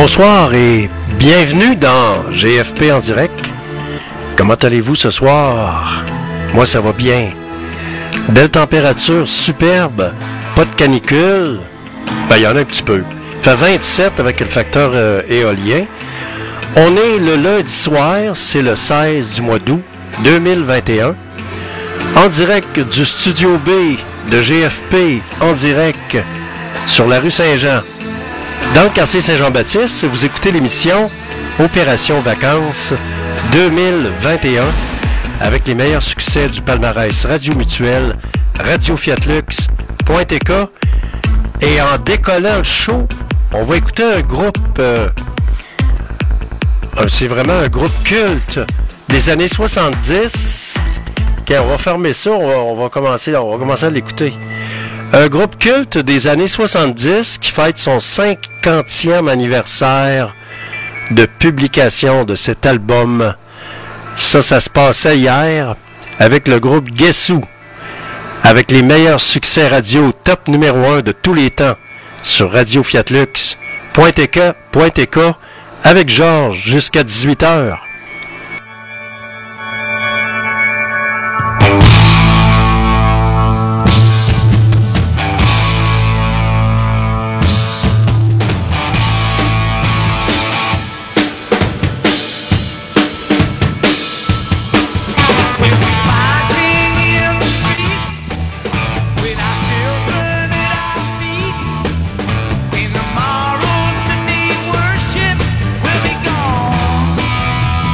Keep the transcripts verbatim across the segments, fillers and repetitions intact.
Bonsoir et bienvenue dans G F P en direct. Comment allez-vous ce soir? Moi, ça va bien. Belle température superbe, pas de canicule. Ben, il y en a un petit peu. Il fait vingt-sept avec le facteur euh, éolien. On est le lundi soir, c'est le seize du mois d'août deux mille vingt et un. En direct du Studio B de G F P, en direct sur la rue Saint-Jean. Dans le quartier Saint-Jean-Baptiste, vous écoutez l'émission Opération Vacances deux mille vingt et un avec les meilleurs succès du palmarès Radio Mutuel, Radio Fiat Lux, Point T K. Et en décollant le show, on va écouter un groupe, euh, c'est vraiment un groupe culte des années soixante-dix. Okay, on va fermer ça, on va, on va commencer, on va commencer à l'écouter. Un groupe culte des années soixante-dix qui fête son cinquantième anniversaire de publication de cet album. Ça, ça se passait hier avec le groupe Guessou, avec les meilleurs succès radio top numéro un de tous les temps sur Radio Fiat Lux, Point T K, Point T K, avec Georges jusqu'à dix-huit heures. Tomorrow's to be worship will be gone.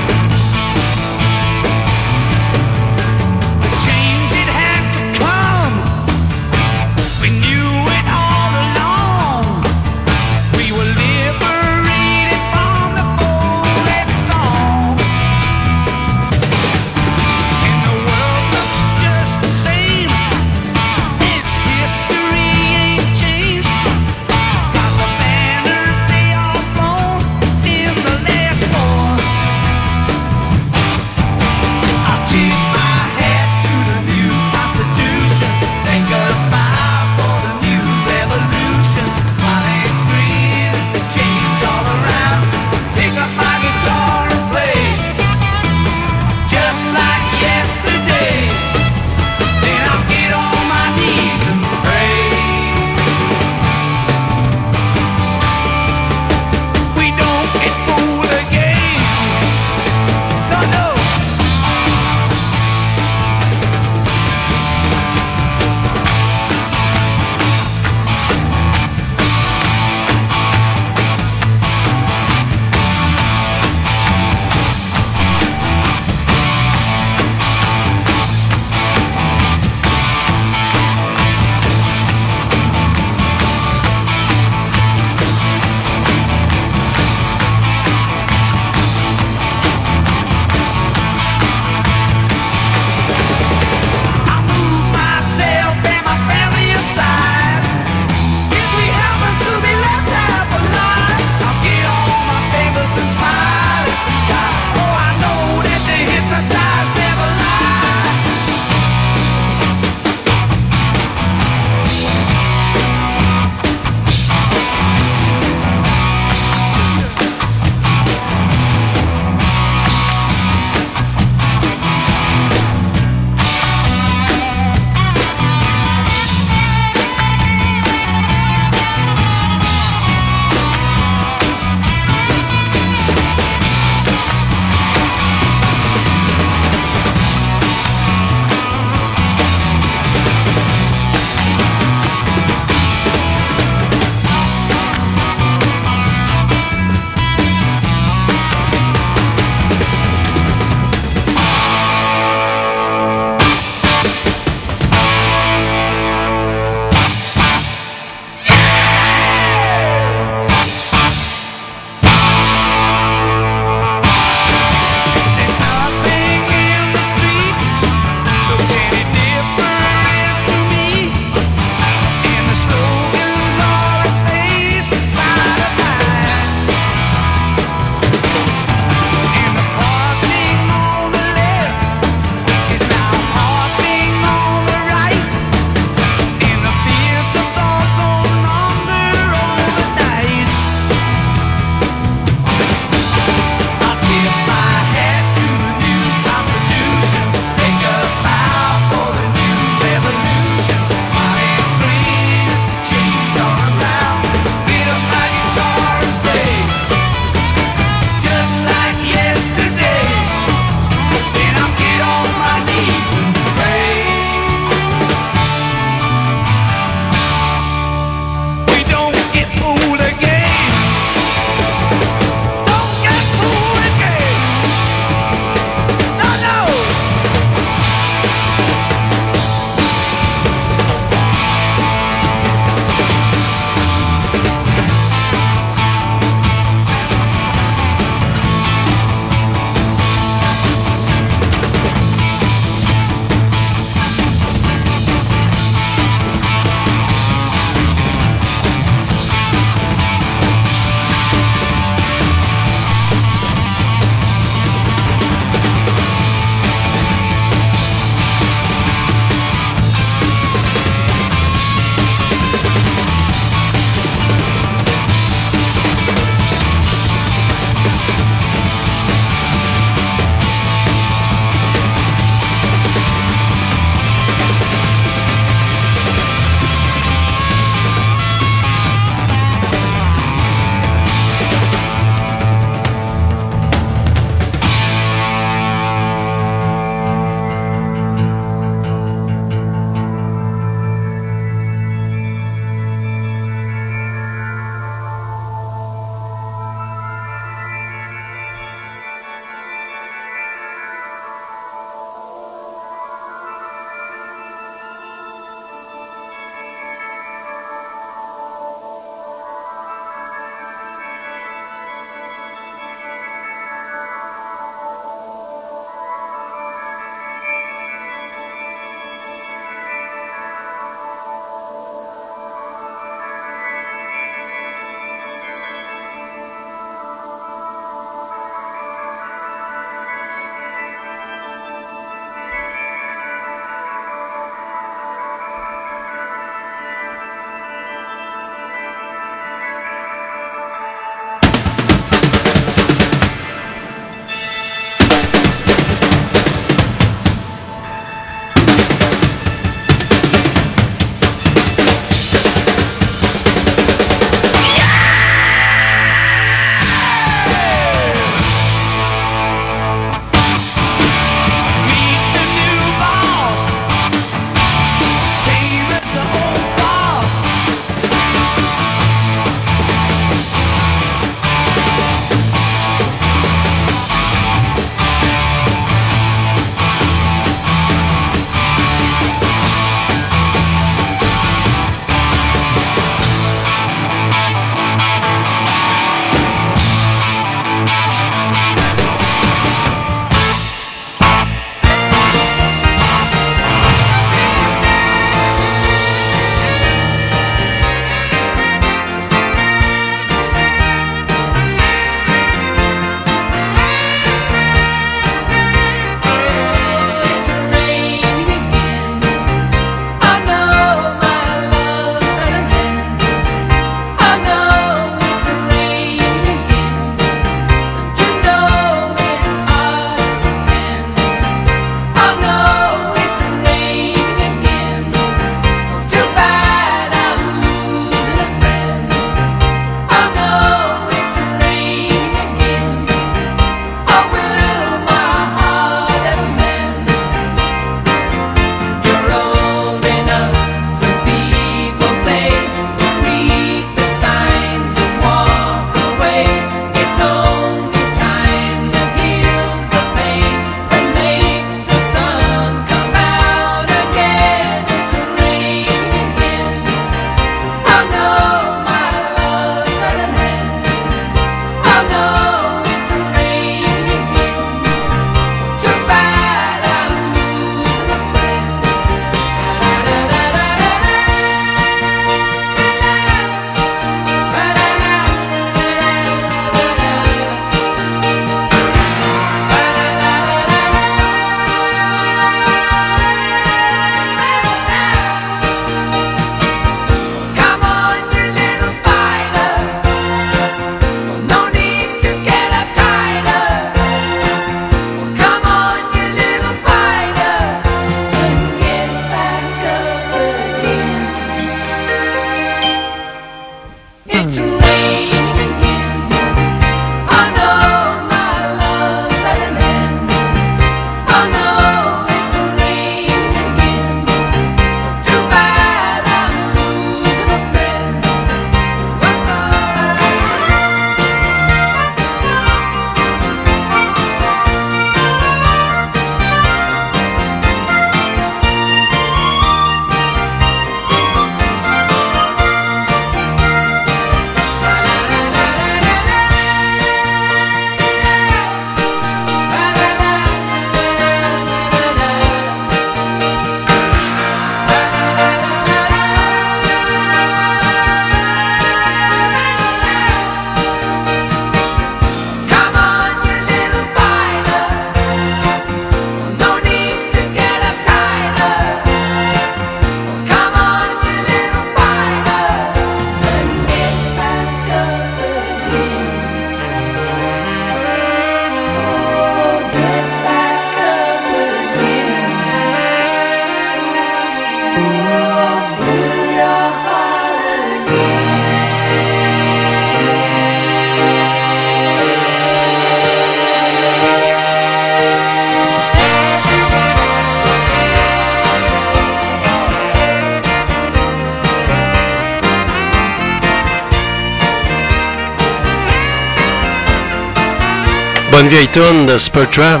Bonne vieille tourne de Supertramp.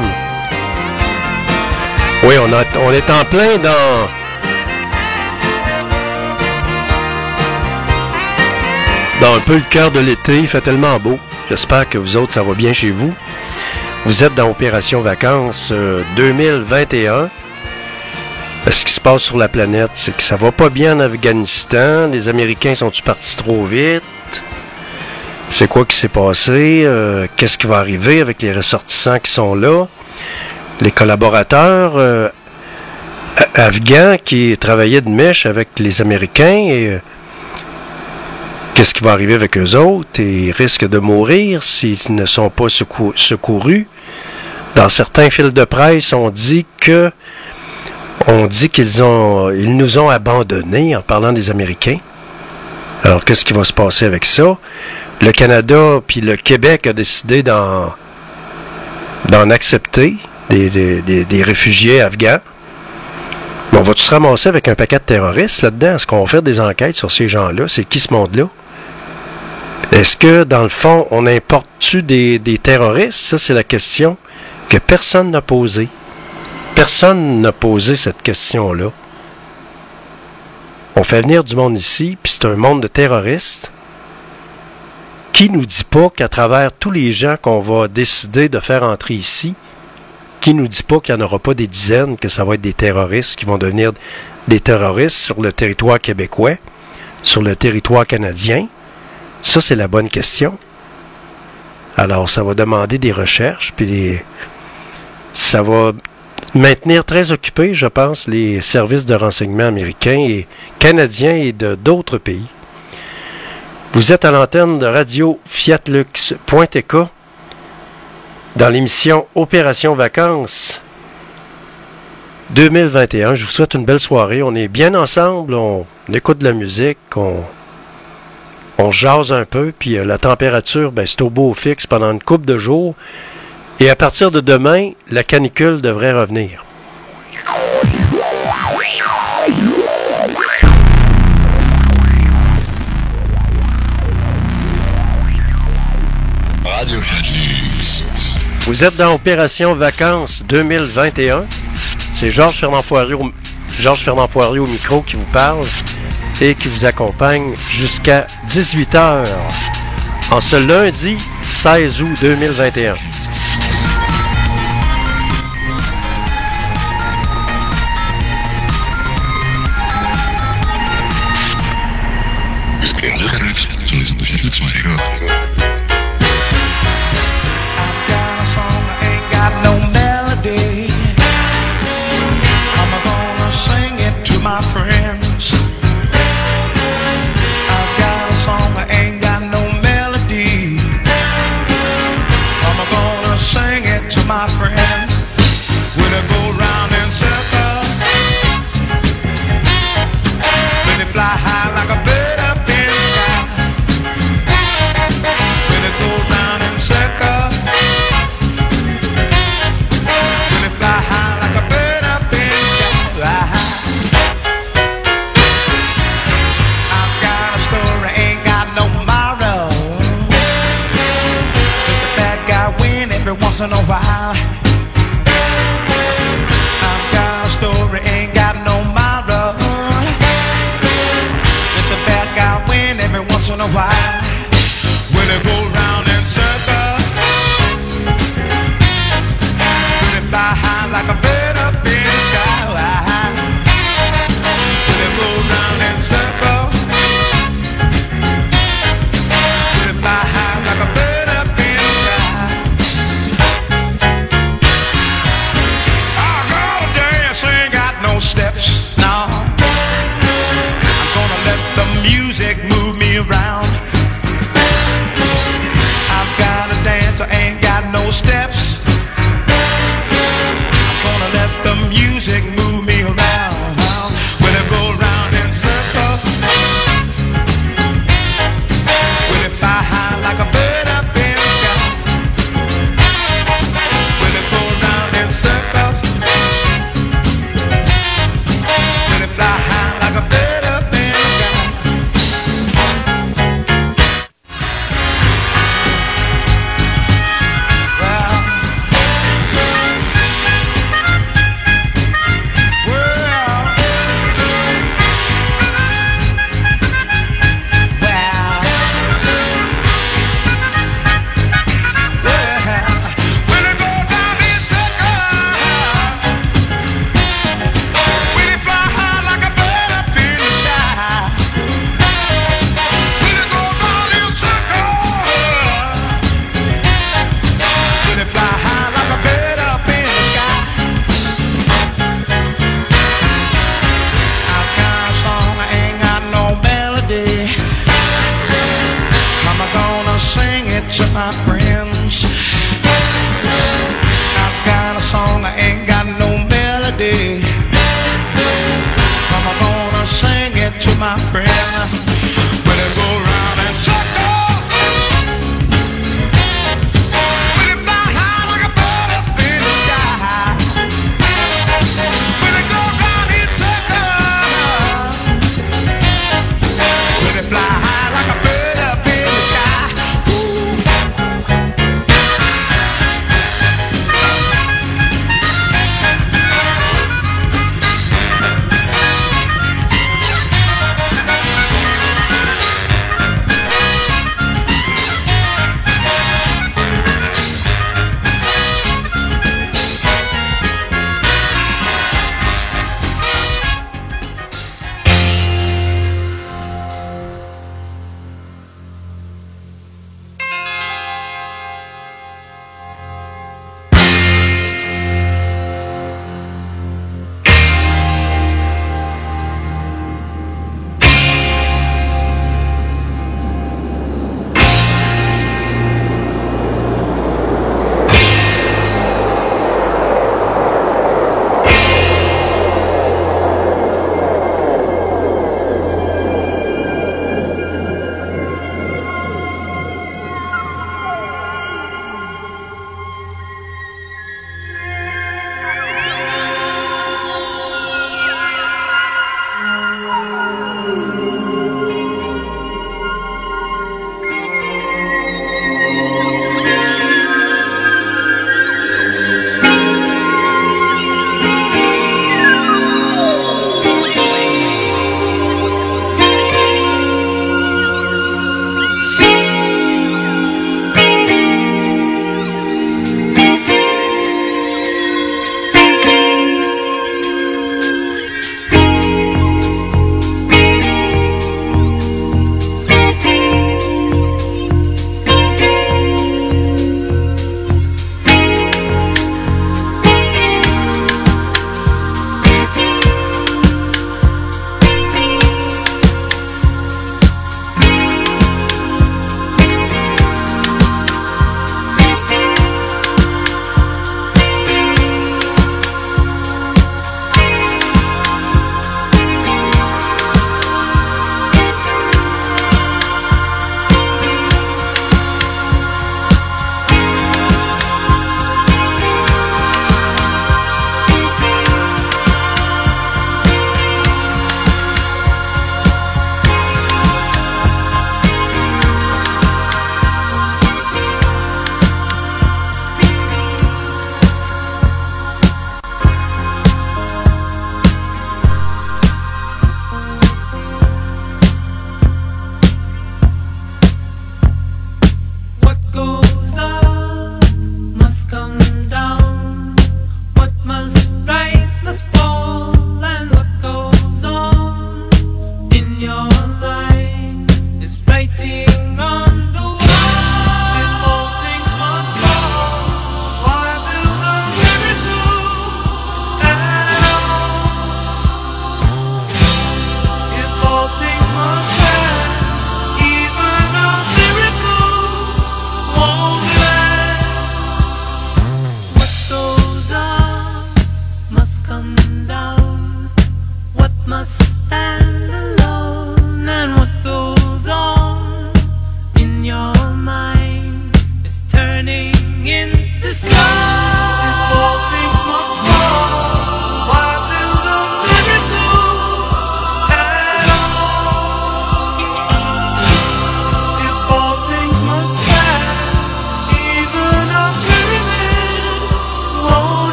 Oui, on, a, on est en plein dans... dans un peu le cœur de l'été. Il fait tellement beau. J'espère que vous autres, ça va bien chez vous. Vous êtes dans Opération Vacances euh, deux mille vingt et un. Ce qui se passe sur la planète, c'est que ça va pas bien en Afghanistan. Les Américains sont-ils partis trop vite? C'est quoi qui s'est passé? Euh, qu'est-ce qui va arriver avec les ressortissants qui sont là? Les collaborateurs euh, afghans qui travaillaient de mèche avec les Américains, et euh, qu'est-ce qui va arriver avec eux autres? Et ils risquent de mourir s'ils ne sont pas secou- secourus. Dans certains fils de presse, on dit que on dit qu'ils ont ils nous ont abandonnés en parlant des Américains. Alors, qu'est-ce qui va se passer avec ça? Le Canada puis le Québec a décidé d'en, d'en accepter des, des, des, des réfugiés afghans. Mais on va-tu se ramasser avec un paquet de terroristes là-dedans? Est-ce qu'on va faire des enquêtes sur ces gens-là? C'est qui ce monde-là? Est-ce que, dans le fond, on importe-tu des, des terroristes? Ça, c'est la question que personne n'a posée. Personne n'a posé cette question-là. On fait venir du monde ici, puis c'est un monde de terroristes. Qui nous dit pas qu'à travers tous les gens qu'on va décider de faire entrer ici, qui nous dit pas qu'il n'y en aura pas des dizaines, que ça va être des terroristes qui vont devenir des terroristes sur le territoire québécois, sur le territoire canadien? Ça, c'est la bonne question. Alors, ça va demander des recherches, puis des... ça va maintenir très occupés, je pense, les services de renseignement américains et canadiens et de d'autres pays. Vous êtes à l'antenne de radio fiatlux point t k dans l'émission Opération Vacances deux mille vingt et un. Je vous souhaite une belle soirée. On est bien ensemble, on écoute de la musique, on, on jase un peu, puis euh, la température, ben, c'est au beau fixe pendant une couple de jours. Et à partir de demain, la canicule devrait revenir. Radio Fiatlux. Vous êtes dans Opération Vacances deux mille vingt et un. C'est Georges Fernand Poirier au, Georges Fernand Poirier au micro qui vous parle et qui vous accompagne jusqu'à dix-huit heures en ce lundi seize août deux mille vingt et un. Sur les ondes de Fiatlux point t k. My friends, I've got a song, I ain't got no melody. I'm gonna sing it to my friends. When I go round in circles, when they fly high like a bird up in the sky. When I go round in circles, when they fly high like a bird up in the sky. Once in a while, I've got a story, ain't got no moral. Let the bad guy win every once in a while. When they go round in circles, when they fly high like a bird up in the sky. When they go round in circles, when they fly high like a bird up in the sky.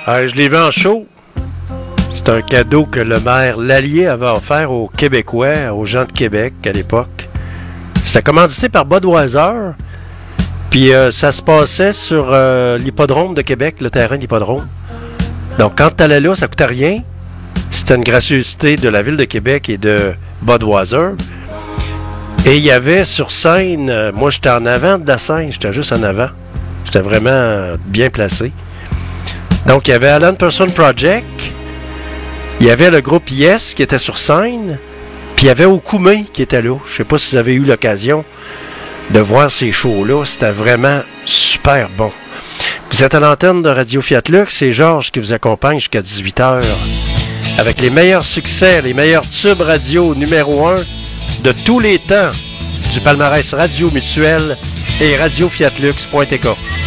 Ah, je l'ai vu en show. C'est un cadeau que le maire Lallier avait offert aux Québécois, aux gens de Québec à l'époque. C'était commandité par Budweiser. Puis euh, ça se passait sur euh, l'hippodrome de Québec, le terrain d'hippodrome. Donc quand tu allais là, ça coûtait rien. C'était une gracieuseté de la ville de Québec et de Budweiser. Et il y avait sur scène, euh, moi j'étais en avant de la scène, j'étais juste en avant. J'étais vraiment euh, bien placé. Donc il y avait Alan Person Project, il y avait le groupe Yes qui était sur scène, puis il y avait Okume qui était là. Je sais pas si vous avez eu l'occasion de voir ces shows-là, c'était vraiment super bon. Vous êtes à l'antenne de Radio Fiat Lux, c'est Georges qui vous accompagne jusqu'à dix-huit heures avec les meilleurs succès, les meilleurs tubes radio numéro un de tous les temps du palmarès Radio Mutuel et radio fiat lux point t k.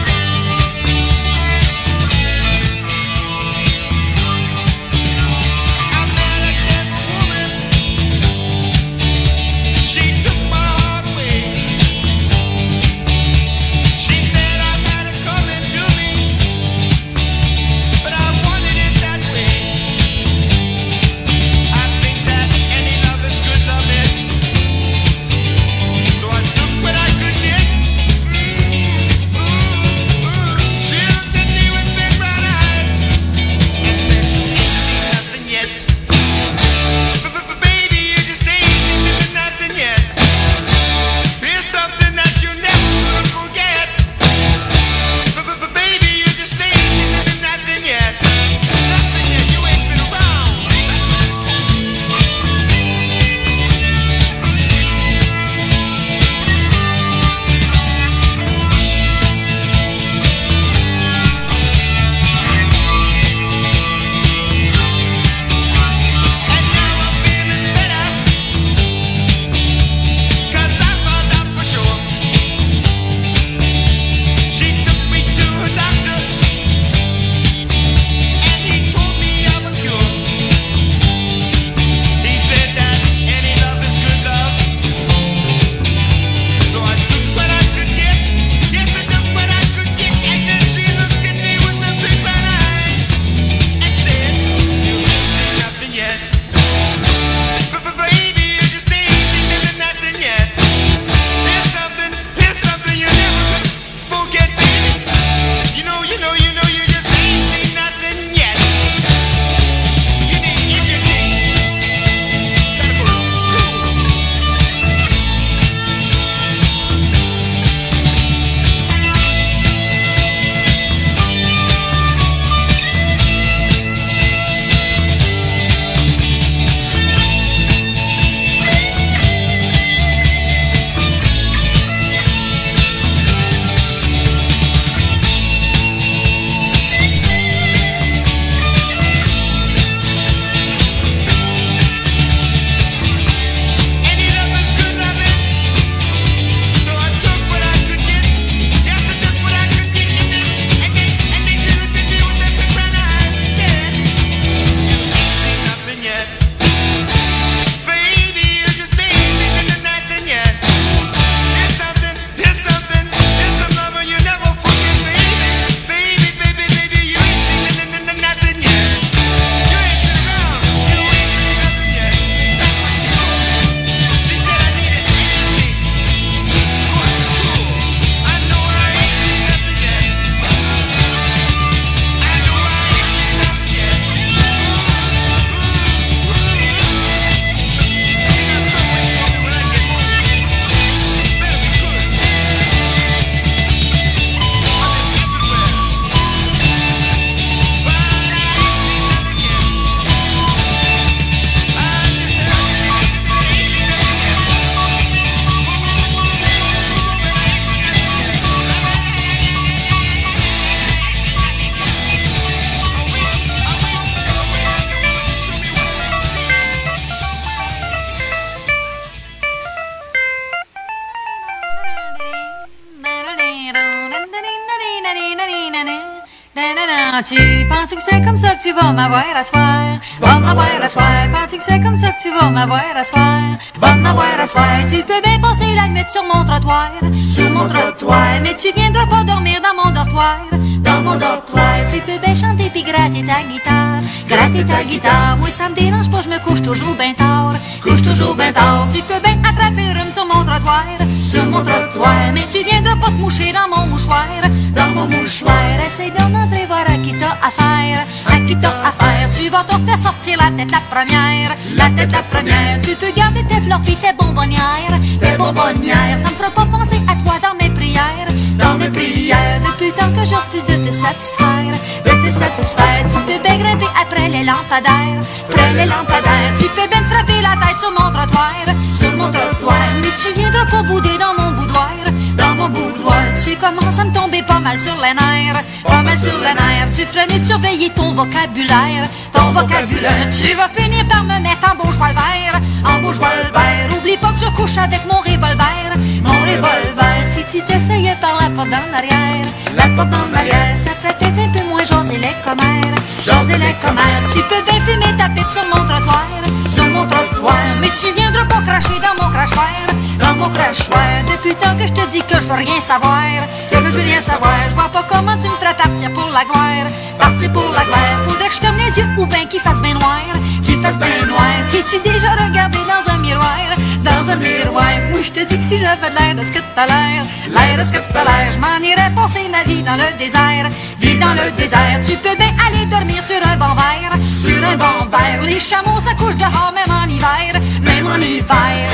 Tu penses que c'est comme ça que tu vas m'avoir à soir? Va m'avoir à soir. Penses que c'est comme ça que tu vas m'avoir à soir? Va m'avoir à soir. Tu peux bien passer la nuit sur mon trottoir, sur mon trottoir, mais tu viendras pas dormir dans mon dortoir. Dans dans mon dortoir. Tu peux bien chanter pis gratter ta guitare, gratter ta guitare. Moi ça me dérange pas, je me couche toujours ben tard, couche toujours ben tard. Tu peux bien attraper le rhume sur mon trottoir, sur mon trottoir. Mais tu viendras pas te moucher dans mon mouchoir, dans mon mouchoir. Essaye d'en entrer voir à qui t'as affaire, à qui t'as affaire. Tu vas te faire sortir la tête la première, la tête la première. Tu peux garder tes fleurs pis tes bonbonnières, tes bonbonnières. Ça me fera pas penser à toi dans mes prières, dans mes prières. Depuis le temps que je refuse de te satisfaire, de te satisfaire. Tu peux bien grimper après les lampadaires, après les lampadaires. Tu peux bien te frapper la tête sur mon trottoir, sur mon trottoir. Mais tu viendras pas bouder dans mon boudoir, dans mon boudoir. Tu commences à me tomber pas mal sur les nerfs, pas mal sur les nerfs. Tu ferais mieux de surveiller ton vocabulaire, ton vocabulaire. Tu vas finir par me mettre en bourgeois le vert, en bourgeois le vert. Oublie pas que je couche avec mon revolver, mon revolver. Si tu t'essayais par la porte d'en arrière, la porte d'en arrière, ça ferait peut-être un peu moins jaser les commères, jaser les commères. Tu peux bien fumer ta pipe sur mon trottoir, sur mon trottoir. Mais tu viendras pas cracher dans mon crachoir, dans mon crachoir. Depuis le temps que je te dis que je veux rien savoir, que je veux rien savoir. Je vois pas comment tu me ferais partir pour la gloire, partir pour la gloire. Faudrait que je ferme les yeux ou bien qu'il fasse bien noir, qu'il fasse bien noir. T'es-tu déjà regardé dans un miroir, dans un miroir? Moi je te dis que si j'avais l'air de ce que t'as l'air, l'air de ce que t'as l'air, je m'en irais passer ma vie dans le désert, vie dans le désert. Tu peux bien aller dormir sur un banc vert, sur un banc vert. Les chameaux s'accouchent dehors même en hiver, même en hiver.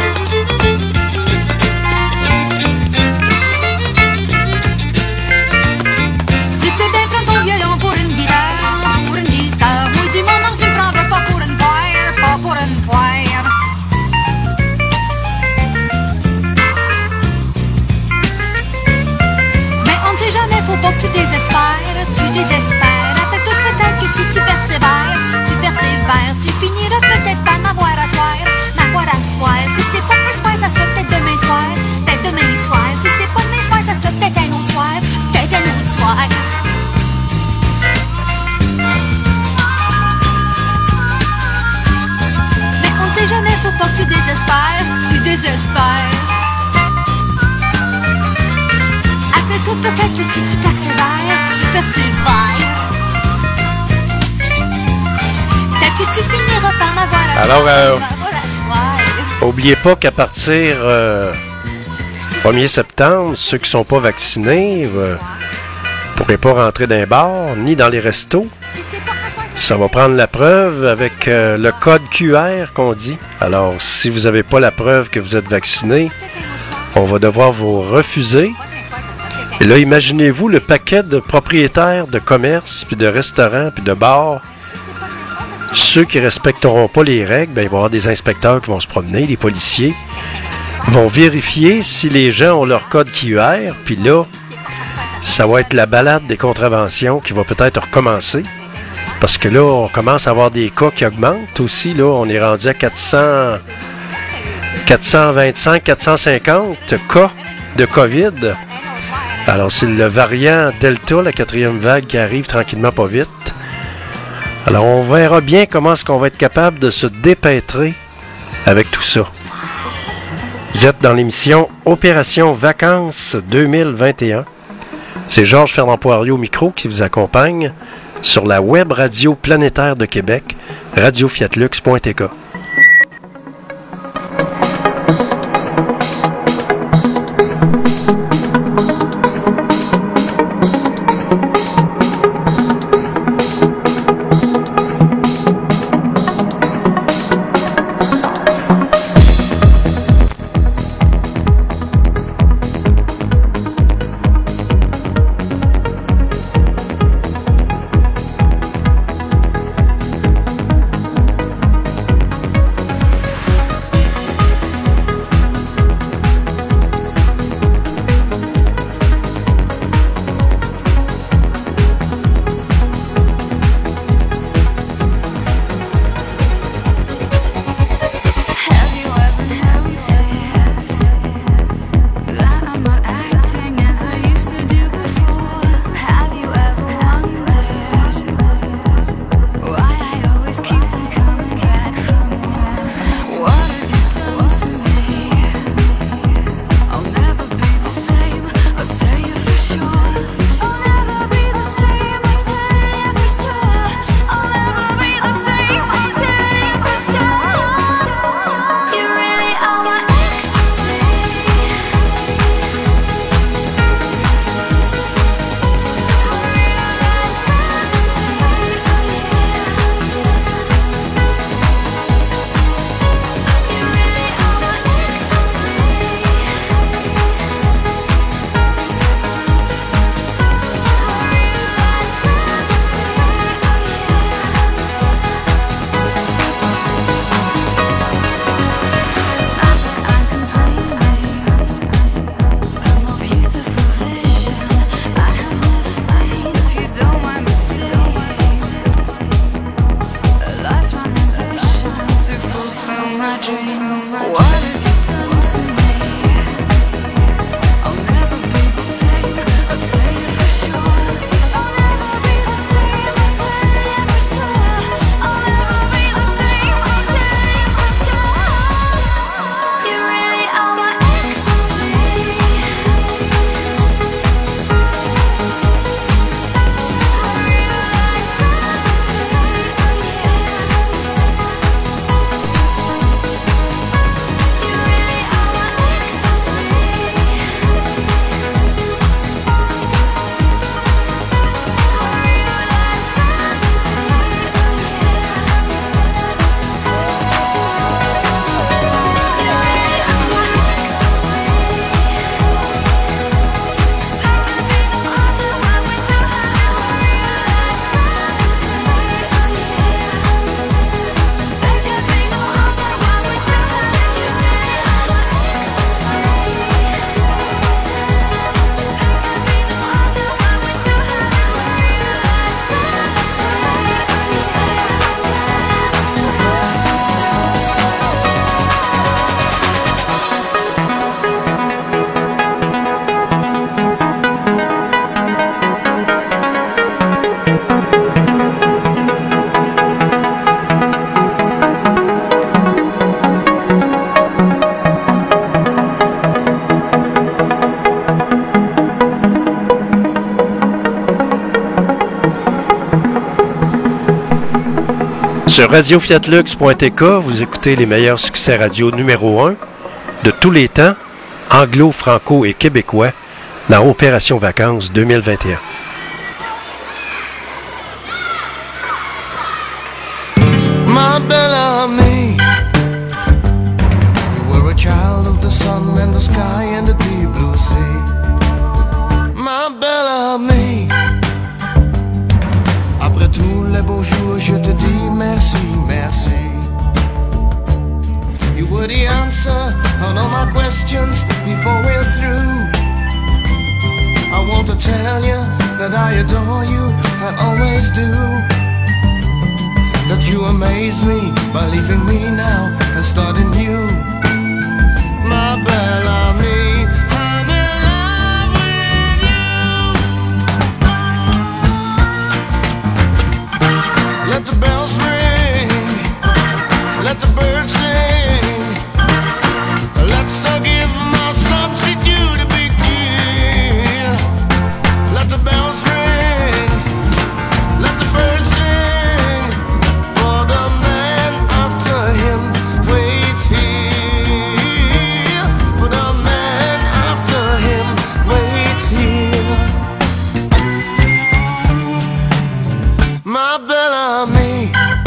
Tu peux bien prendre ton violon pour une guitare, pour une guitare. Moi du moment que tu me prendras pas pour une poire, pas pour une poire. Jamais faut pas que tu désespères, tu désespères. Rappelle-toi peut-être que si tu persévères, tu persévères, tu finiras peut-être par m'avoir à soir, m'avoir à soir. Si c'est pas demain soir, ça sera peut-être demain soir, peut-être demain soir. Si c'est pas demain soir, ça sera peut-être un autre soir, peut-être un autre soir. Mais on ne sait jamais, faut pas que tu désespères, tu désespères. Toi, peut-être que si tu persévères, tu persévères. Peut-être que tu finiras par m'avoir à Alors, euh, soir. Oubliez pas qu'à partir euh, premier septembre, ceux qui sont pas vaccinés ne pourraient pas rentrer dans les bars ni dans les restos. Ça va prendre la preuve avec euh, le code Q R qu'on dit. Alors, si vous n'avez pas la preuve que vous êtes vacciné, on va devoir vous refuser. Et là, imaginez-vous le paquet de propriétaires de commerces, puis de restaurants, puis de bars. Ceux qui ne respecteront pas les règles, bien, il va y avoir des inspecteurs qui vont se promener, les policiers vont vérifier si les gens ont leur code Q R, puis là, ça va être la balade des contraventions qui va peut-être recommencer. Parce que là, on commence à avoir des cas qui augmentent aussi. Là, on est rendu à quatre cents, quatre cent vingt-cinq, quatre cent cinquante cas de COVID. Alors, c'est le variant Delta, la quatrième vague, qui arrive tranquillement pas vite. Alors, on verra bien comment est-ce qu'on va être capable de se dépêtrer avec tout ça. Vous êtes dans l'émission Opération Vacances deux mille vingt et un. C'est Georges Fernand Poirier au micro qui vous accompagne sur la web radio planétaire de Québec, radio fiat lux point t k. Sur radio fiat lux point t k, vous écoutez les meilleurs succès radio numéro un de tous les temps, anglo, franco et québécois, dans Opération Vacances deux mille vingt et un. My Bellamy, you were a child of the sun and the sky and the deep blue sea. My Bellamy, après tous les beaux jours, je te dis merci, merci. You were the answer on all my questions before we're through. I want to tell you that I adore you and always do. That you amaze me by leaving me now and starting new. My Bellamy, I'm in love with you. Let the bells ring, let the birds sing. Let's uh, give my substitute a big deal. Let the bells ring, let the birds sing. For the man after him waits here. For the man after him waits here. My Bellamy,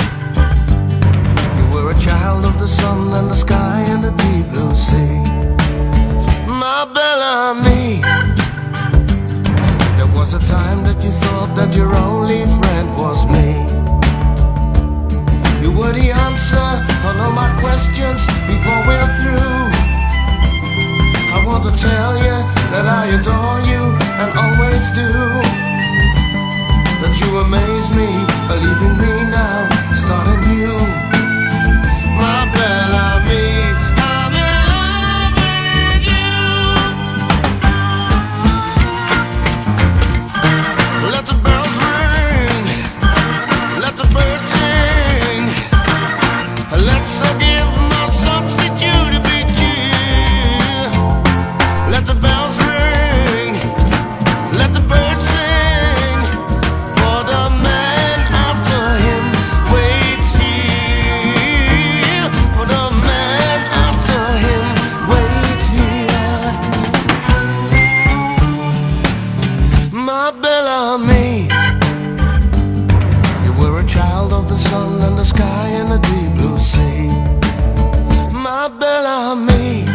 you were a child of the sun and the sky and the deep blue sea. My Bellamy, there was a time that you thought that your only friend was me. You were the answer on all my questions before we're through. I want to tell you that I adore you and always do. That you amaze me by leaving me now, starting new. My Bellamy, I'm in love with you. Let the bells ring, let the birds sing. Let's uh, give my substitute a big cheer. Let the bells ring, let the birds sing. For the man after him waits here. For the man after him waits here. My Bellamy, you were a child of the sun and the sky and the deep blue sea. Ma Bellamy,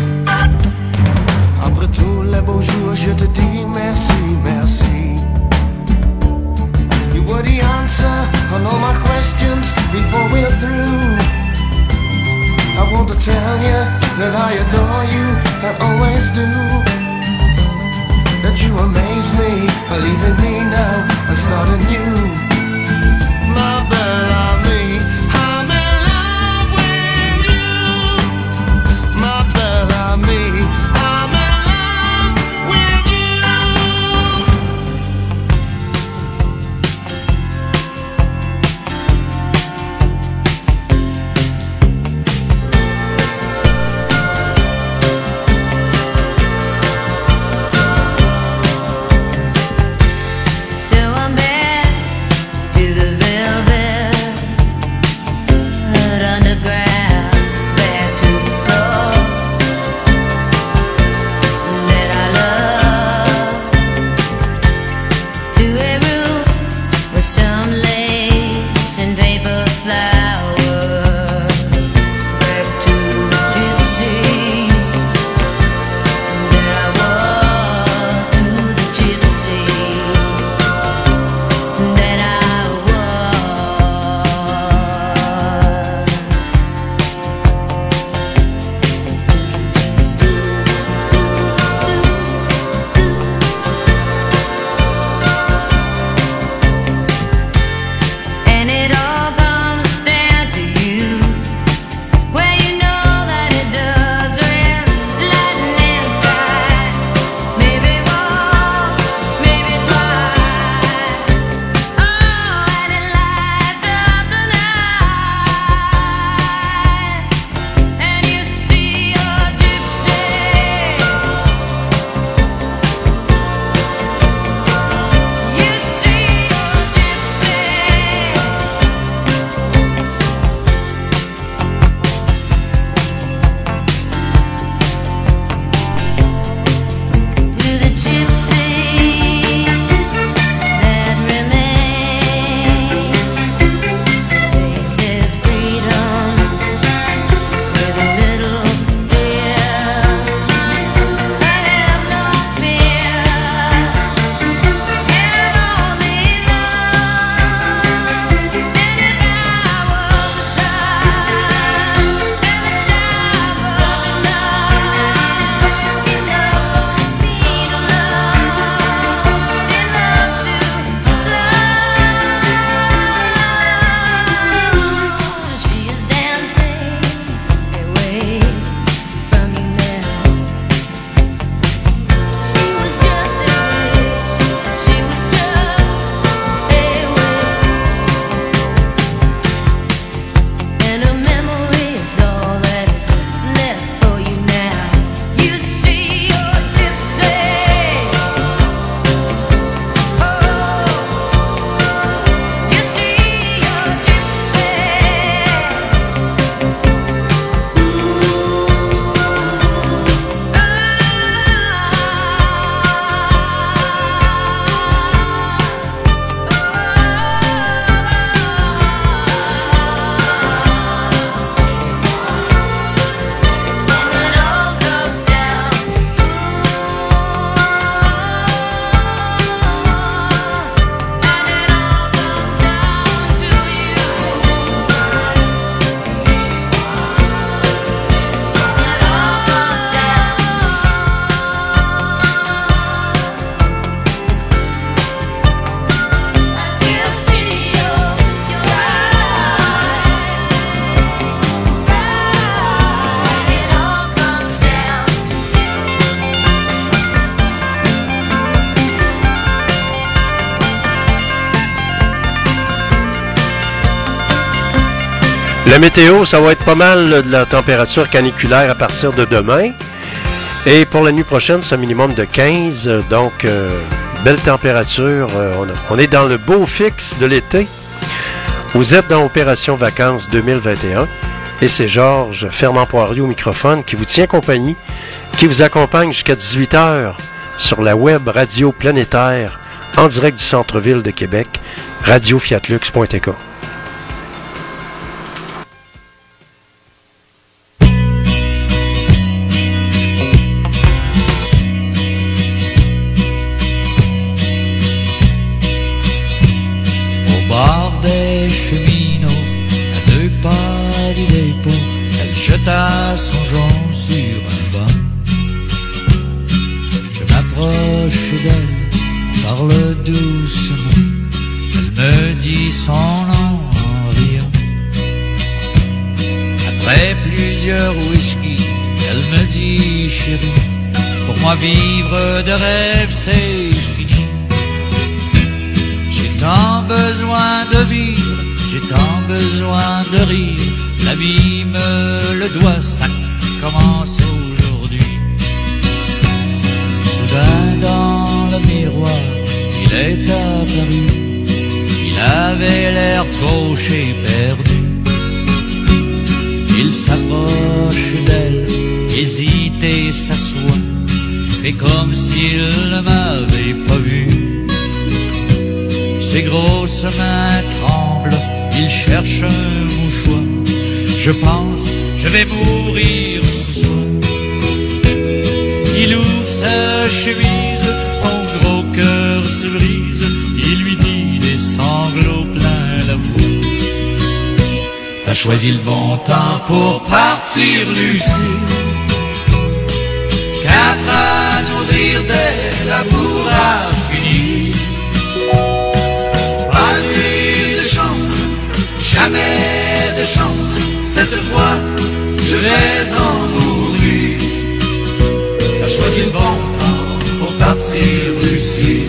après tous les beaux jours, je te dis merci, merci. You were the answer on all my questions before we're through. I want to tell you that I adore you and always do. That you amaze me by leaving me now and starting new. My Bellamy, I'm in love with you. My Bellamy, I'm in love with you. So I'm back to the velvet La météo, ça va être pas mal de la température caniculaire à partir de demain. Et pour la nuit prochaine, c'est un minimum de quinze. Donc, euh, belle température. Euh, on, a, on est dans le beau fixe de l'été. Vous êtes dans Opération Vacances deux mille vingt et un. Et c'est Georges Fernand-Poirier au microphone qui vous tient compagnie, qui vous accompagne jusqu'à dix-huit heures sur la web radio planétaire en direct du centre-ville de Québec, radio fiat lux point t k. Au bord des cheminots, à deux pas du dépôt, elle jeta son jonc sur un banc. Je m'approche d'elle, parle doucement, elle me dit son nom en riant. Après plusieurs whisky, elle me dit chérie, pour moi vivre de rêve c'est fini. J'ai tant besoin de vivre, j'ai tant besoin de rire, la vie me le doit, ça commence aujourd'hui. Soudain dans le miroir, il est apparu, il avait l'air gauche et perdu. Il s'approche d'elle, hésite et s'assoit, fait comme s'il ne m'avait pas vu. Ses grosses mains tremblent, il cherche un mouchoir. Je pense, je vais mourir ce soir. Il ouvre sa chemise, son gros cœur se brise. Il lui dit des sanglots plein la voix. T'as choisi le bon temps pour partir, Lucie. Quatre à nourrir dès l'amour a fini. Pas eu de chance, jamais de chance. Cette fois, je vais en mourir. T'as choisi le bon temps pour partir, Lucie.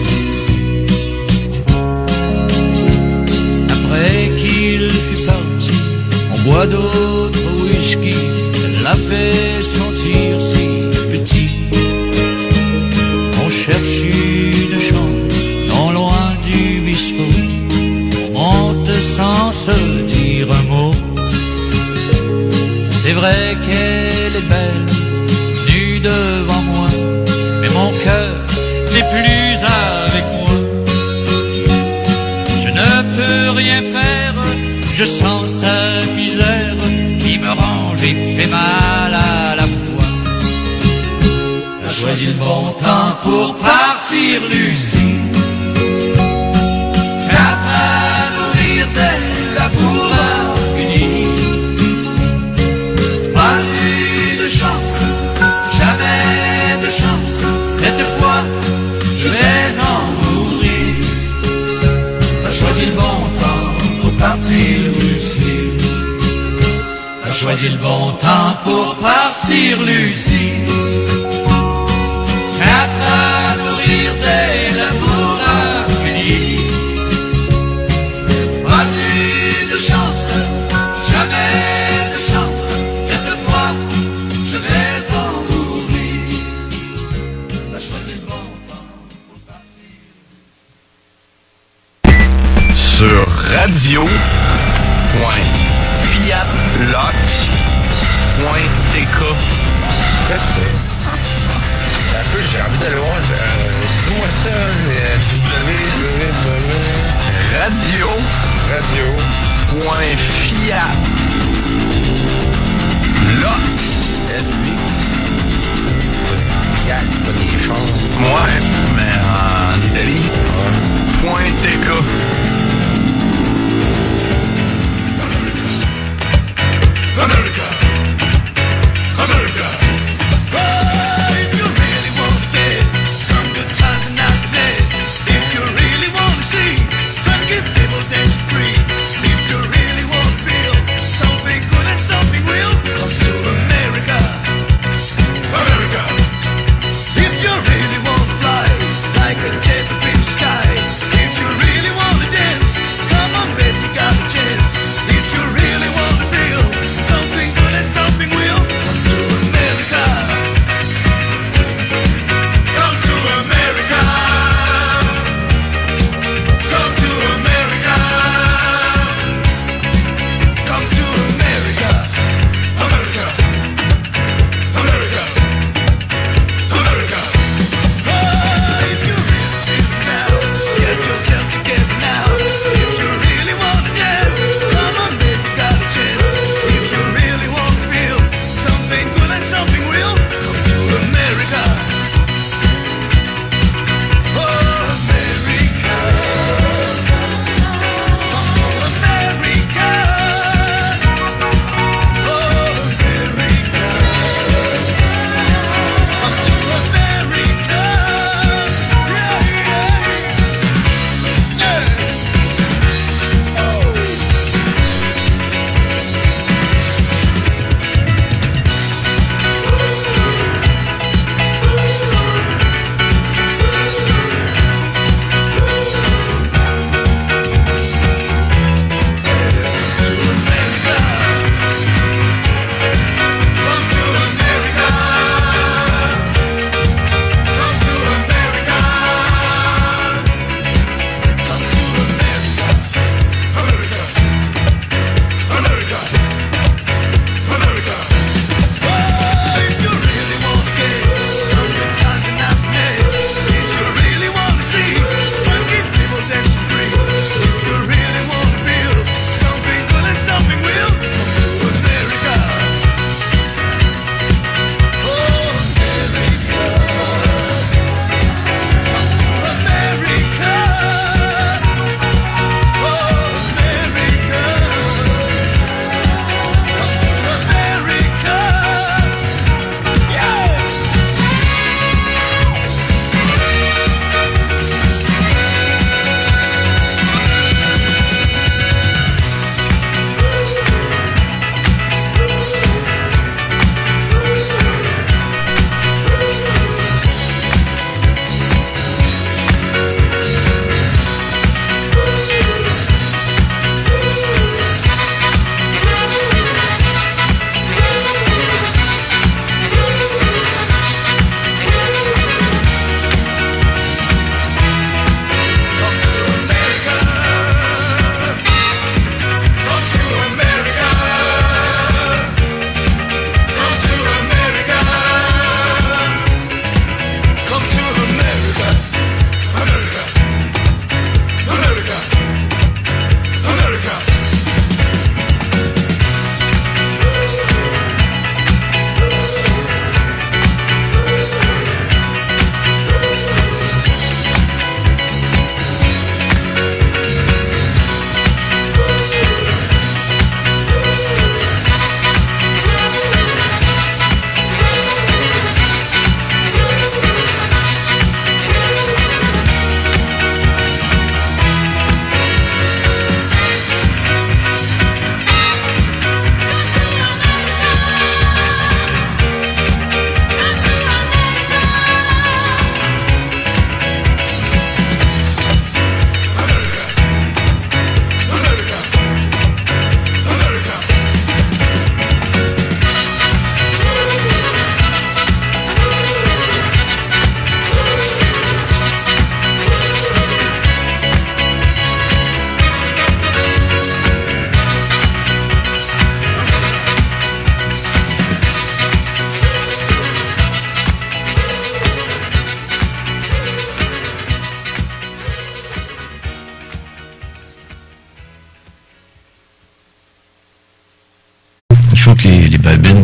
Après qu'il fut parti, on boit d'autres whisky. Elle l'a fait sentir si petit. On cherche une chambre non loin du bistrot. On monte sans se dire un mot. C'est vrai qu'elle est belle, nue devant moi, mais mon cœur n'est plus avec moi. Je ne peux rien faire, je sens sa misère qui me range et fait mal à la fois. T'as choisi le bon temps pour partir, Lucie. Quatre à nourrir d'elle, l'amour a fini. Pas eu de chance, jamais de chance. Cette fois, je vais en mourir. T'as choisi le bon temps pour partir, Lucie. T'as choisi le bon temps pour partir, Lucie. Quatre à nourrir dès l'amour a fini. Pas eu de chance, jamais de chance. Cette fois, je vais en mourir. T'as choisi le bon temps pour partir. Sur radio point fiat lux point t k. C'est ça. Un peu, j'ai envie d'aller voir. Euh, Dis-moi ça. Euh, W. Radio. Radio. Point fiat. Lux. Fiat, pas des choses. Ouais, mais en Italie. Point T K. America, America. Oh, if you really want to stay, some good times and not the days. If you really want to see, some give people dance free. If you really want to feel something good and something real, come to America, America. If you really want to fly like a jet through the sky, if you really want to dance.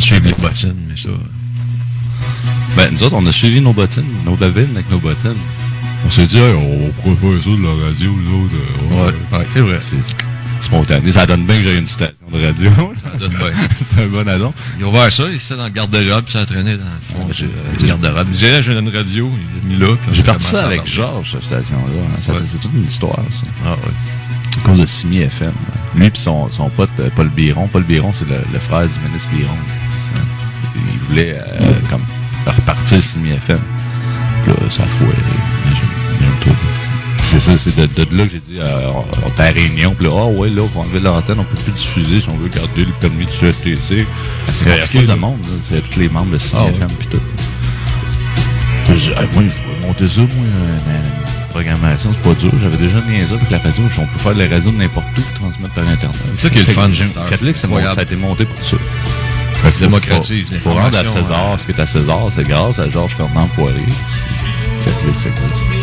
suivre les bottines, mais ça... Ben, nous autres, on a suivi nos bottines, nos babines avec nos bottines. On s'est dit, hey, on pourrait faire ça de la radio, nous autres. Euh, ouais, ouais, ouais, c'est vrai. C'est spontané. Ça donne bien que j'ai une station de radio. Ça donne bien. C'est un bon addon. Ils ont ouvert ça, il s'était dans le garde-robe, puis ça entraînait dans le fond Ouais, du euh, garde-robe. Il disait, j'ai une radio, il l'a mis là. J'ai parti ça avec Georges, cette station-là. Hein. Ça, ouais. C'est toute une histoire, ça. Ah ouais. À cause de Simi F M. Lui et son, son pote, Paul Biron. Paul Biron, c'est le, le frère du ministre Biron. Ça. Il voulait, euh, comme, repartir Simi F M. Puis là, ça a foiré. Imagine. C'est ça, c'est de, de, de là que j'ai dit, euh, on, on était à la réunion, puis là, ah ouais, là, on va enlever l'antenne, on peut plus diffuser si on veut garder le permis de C R T C. C'est compliqué, il y a de monde, là. Il y a tous les membres de Simi F M, puis tout. J'ai dit, hey, moi, je vais monter ça, moi, une, une programmation, c'est pas dur. J'avais déjà mis ça avec la radio, on peut faire les radios de n'importe où, puis transmettre par Internet. C'est ça qui est le fun, j'ai Catholique, ça a été monté pour ça. C'est démocratique. Il faut rendre à César ce qui est à César, c'est grâce à Georges Fernand Poirier. Catholique, c'est quoi ça?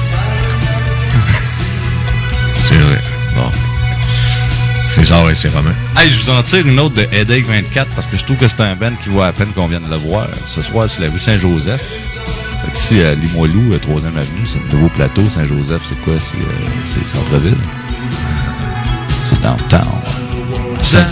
C'est vrai. Bon. César et ses romans. Hey, je vous en tire une autre de Headache vingt-quatre parce que je trouve que c'est un band qui vaut à peine qu'on vienne le voir. Ce soir, sur la rue Saint-Joseph. Fait que ici, à Limoilou, troisième avenue, c'est le nouveau plateau. Saint-Joseph, c'est quoi? C'est, euh, c'est centre-ville. C'est downtown. Ça.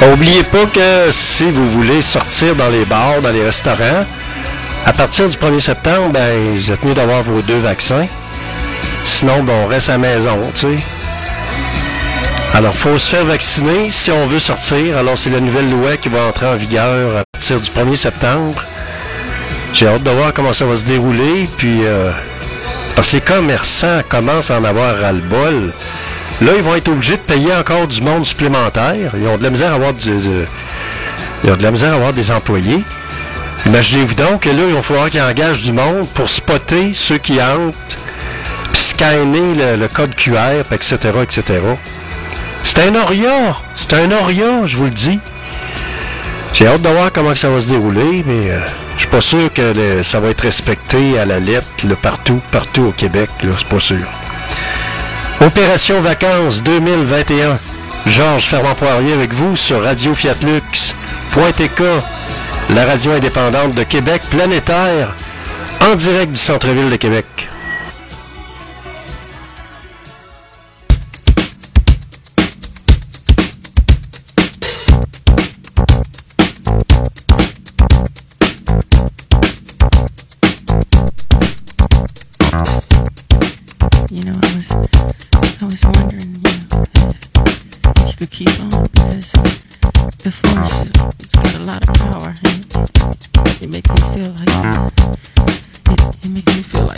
N'oubliez pas que si vous voulez sortir dans les bars, dans les restaurants, à partir du premier septembre, ben, vous êtes mieux d'avoir vos deux vaccins. Sinon, ben, on reste à la maison, tu sais. Alors, il faut se faire vacciner si on veut sortir. Alors, c'est la nouvelle loi qui va entrer en vigueur à partir du premier septembre. J'ai hâte de voir comment ça va se dérouler. Puis, euh, parce que les commerçants commencent à en avoir ras-le-bol. Là, ils vont être obligés de payer encore du monde supplémentaire. Ils ont de la misère à avoir, du, de, ils ont de la misère à avoir des employés. Imaginez-vous donc que là, il va falloir qu'ils engagent du monde pour spotter ceux qui entrent, puis scanner le, le code Q R, et cetera, et cetera. C'est un oria! C'est un oria, je vous le dis. J'ai hâte de voir comment ça va se dérouler, mais euh, je suis pas sûr que le, ça va être respecté à la lettre là, partout, partout au Québec. Là, c'est pas sûr. Opération Vacances deux mille vingt et un. Georges Fermant-Poirier avec vous sur Radio Fiat Lux point T K, la radio indépendante de Québec planétaire, en direct du centre-ville de Québec. You know, I was, I was wondering, you know, if, if you could keep on, because the force has got a lot of power, and it, it makes me feel like, it, it makes me feel like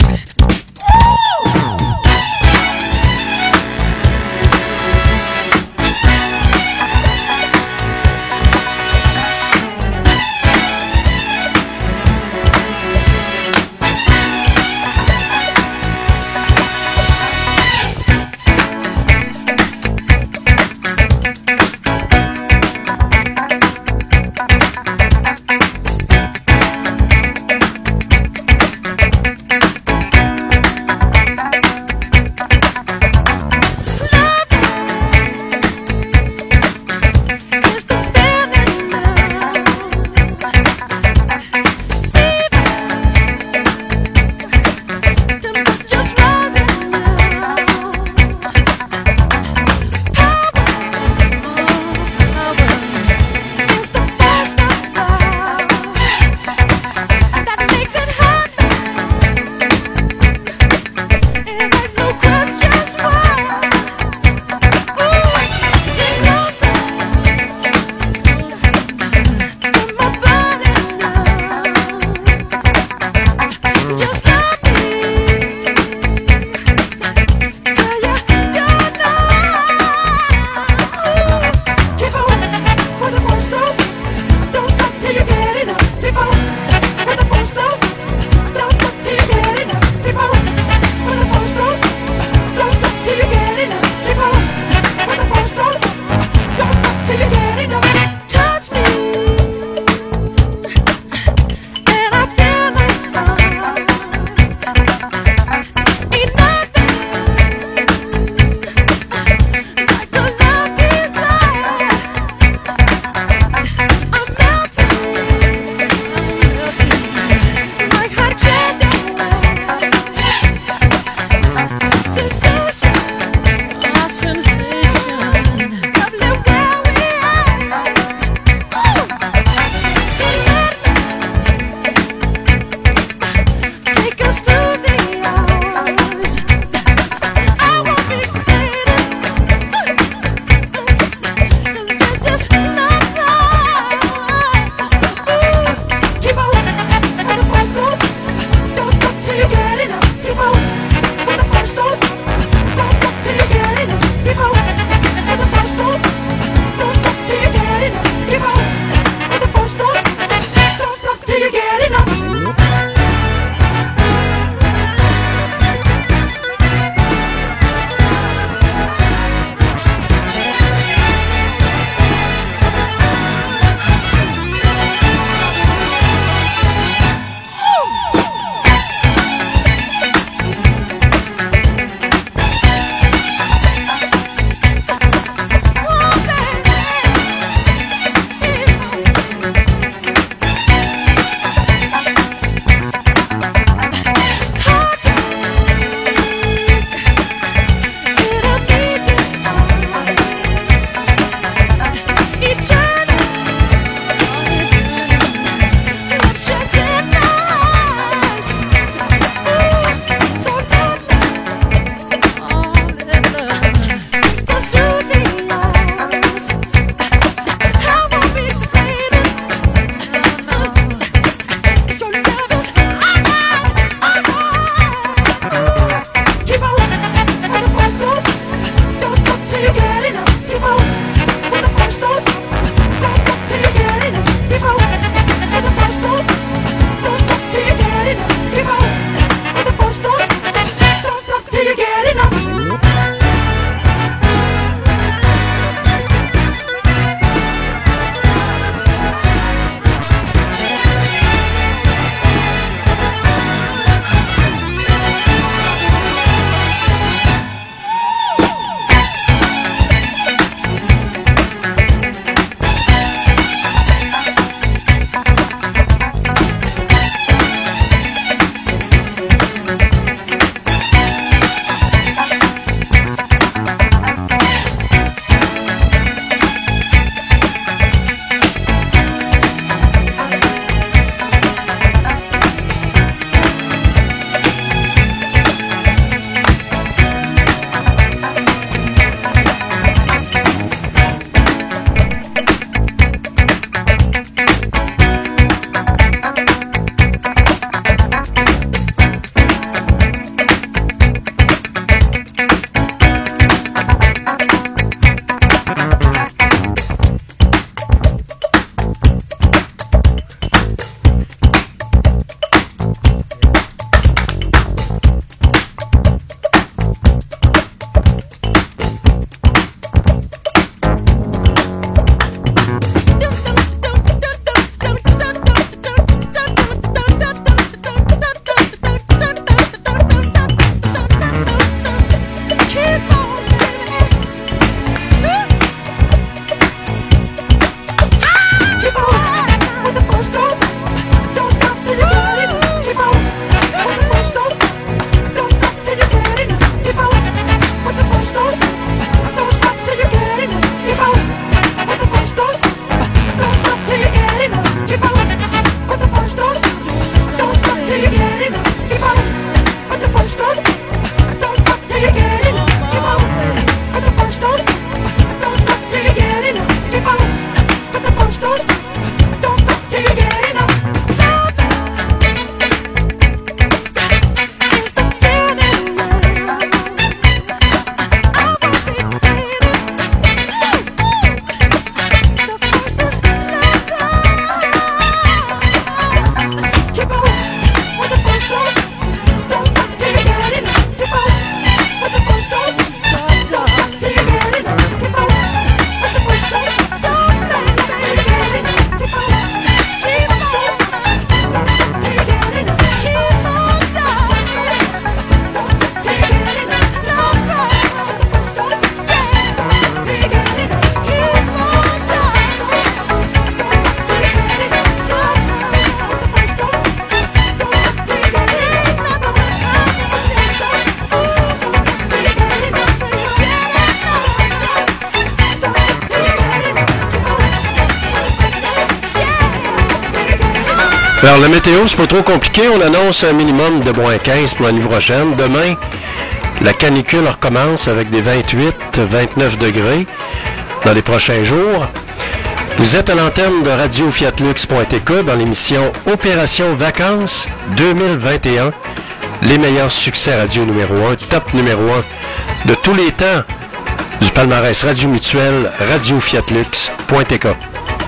Alors, la météo, c'est pas trop compliqué. On annonce un minimum de moins quinze pour la nuit prochaine. Demain, la canicule recommence avec des vingt-huit à vingt-neuf degrés dans les prochains jours. Vous êtes à l'antenne de radio fiat lux point t k dans l'émission Opération Vacances deux mille vingt et un. Les meilleurs succès radio numéro un, top numéro un de tous les temps du palmarès Radio Mutuel, radio fiat lux point t k.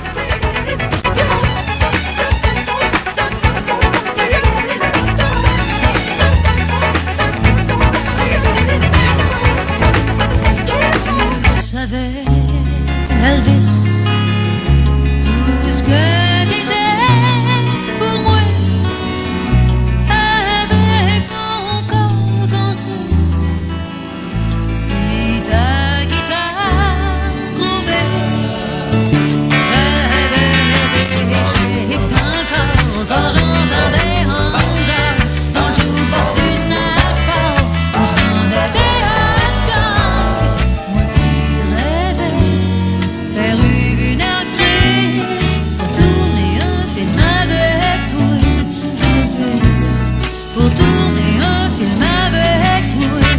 Elvis, tout ce que t'étais pour moi, avec ton corps conscience et ta guitare trop belle. J'avais des chics dans le corps quand j'entendais Honda dans le jukebox du snack bar où je vendais des hot dogs. Moi qui rêvais faire une actrice pour tourner un film avec toi, Elvis, pour tourner un film avec toi,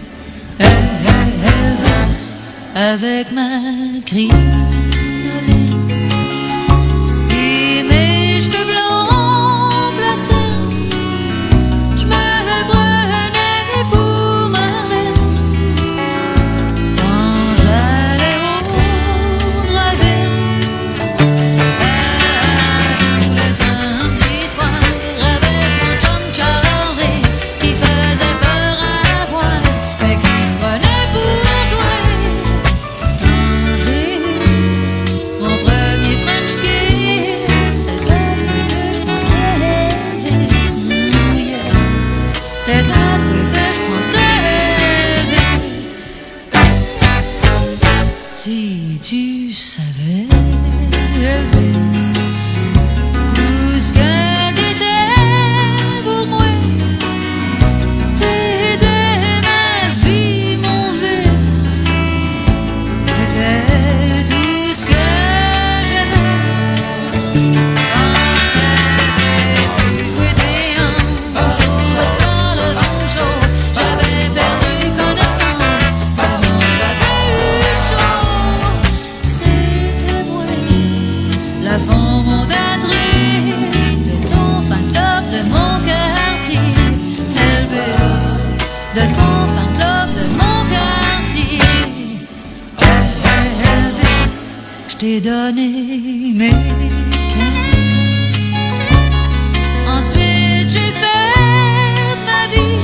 Elvis, avec ma crinoline et mes cheveux blancs platine, je me prenais pour ma reine quand j'allais au drive-in. Tous les samedis soirs avec mon chum Charlie qui faisait peur à voir mais qui se prenait pour toi. Quand j'ai eu mon premier French kiss, c'est à toi que je pensais Elvis, mm, yeah. C'est à toi que je pensais Elvis. Si tu savais, Elvis, tout ce que t'étais pour moi, t'étais ma vie, mon vice, t'étais tout ce que j'aimais. Quand je t'avais vu jouer des hanches au votant le vent chaud, j'avais perdu connaissance, tellement j'avais eu chaud. C'était moi, la fondatrice de ton fan club de mon quartier, Elvis, de ton fan club de mon quartier, Elvis. Je t'ai donné mes quinze ans, ensuite j'ai fait ma vie,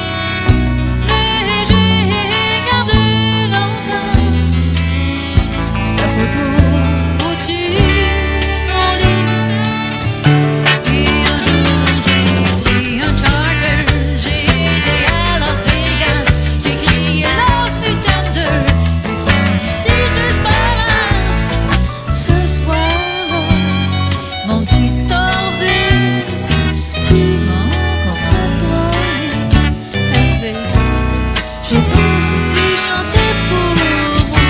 mais j'ai gardé longtemps ta photo au-dessus de mon lit. Puis un jour j'ai pris un charter, j'ai été à Las Vegas, j'ai crié Love Me Tender du fond du Caesars Palace. Ce soir-là, mon petit Elvis, tu m'as encore fait broyer, Elvis. J'ai pensé que tu chantais pour moi.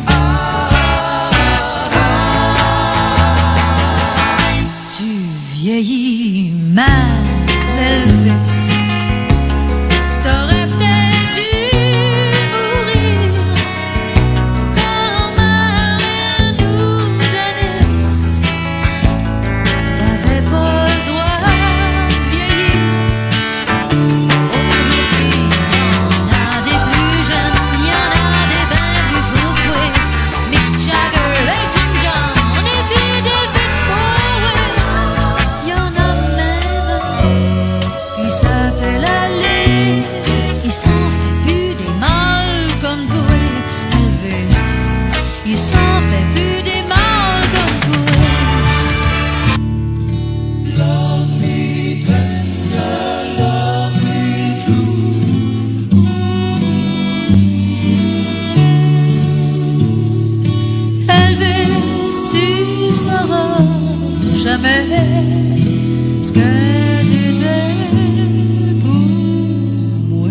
Tu vieillis mal, Elvis. T'aurais peut-être dû mourir comme Marlène ou Janice. T'avais pas le droit de vieillir. Aujourd'hui, y'en a des plus jeunes, y'en a des ben plus fous que toi. Mick Jagger, Elton John et puis David Bowie. Y'en a même un qui s'appelle Alice. Il s'en fait plus des mal comme toi, Elvis. Il s'en fait plus des mal comme toi. Love me tender, love me true. Elvis, tu sauras jamais ce que t'étais pour moi.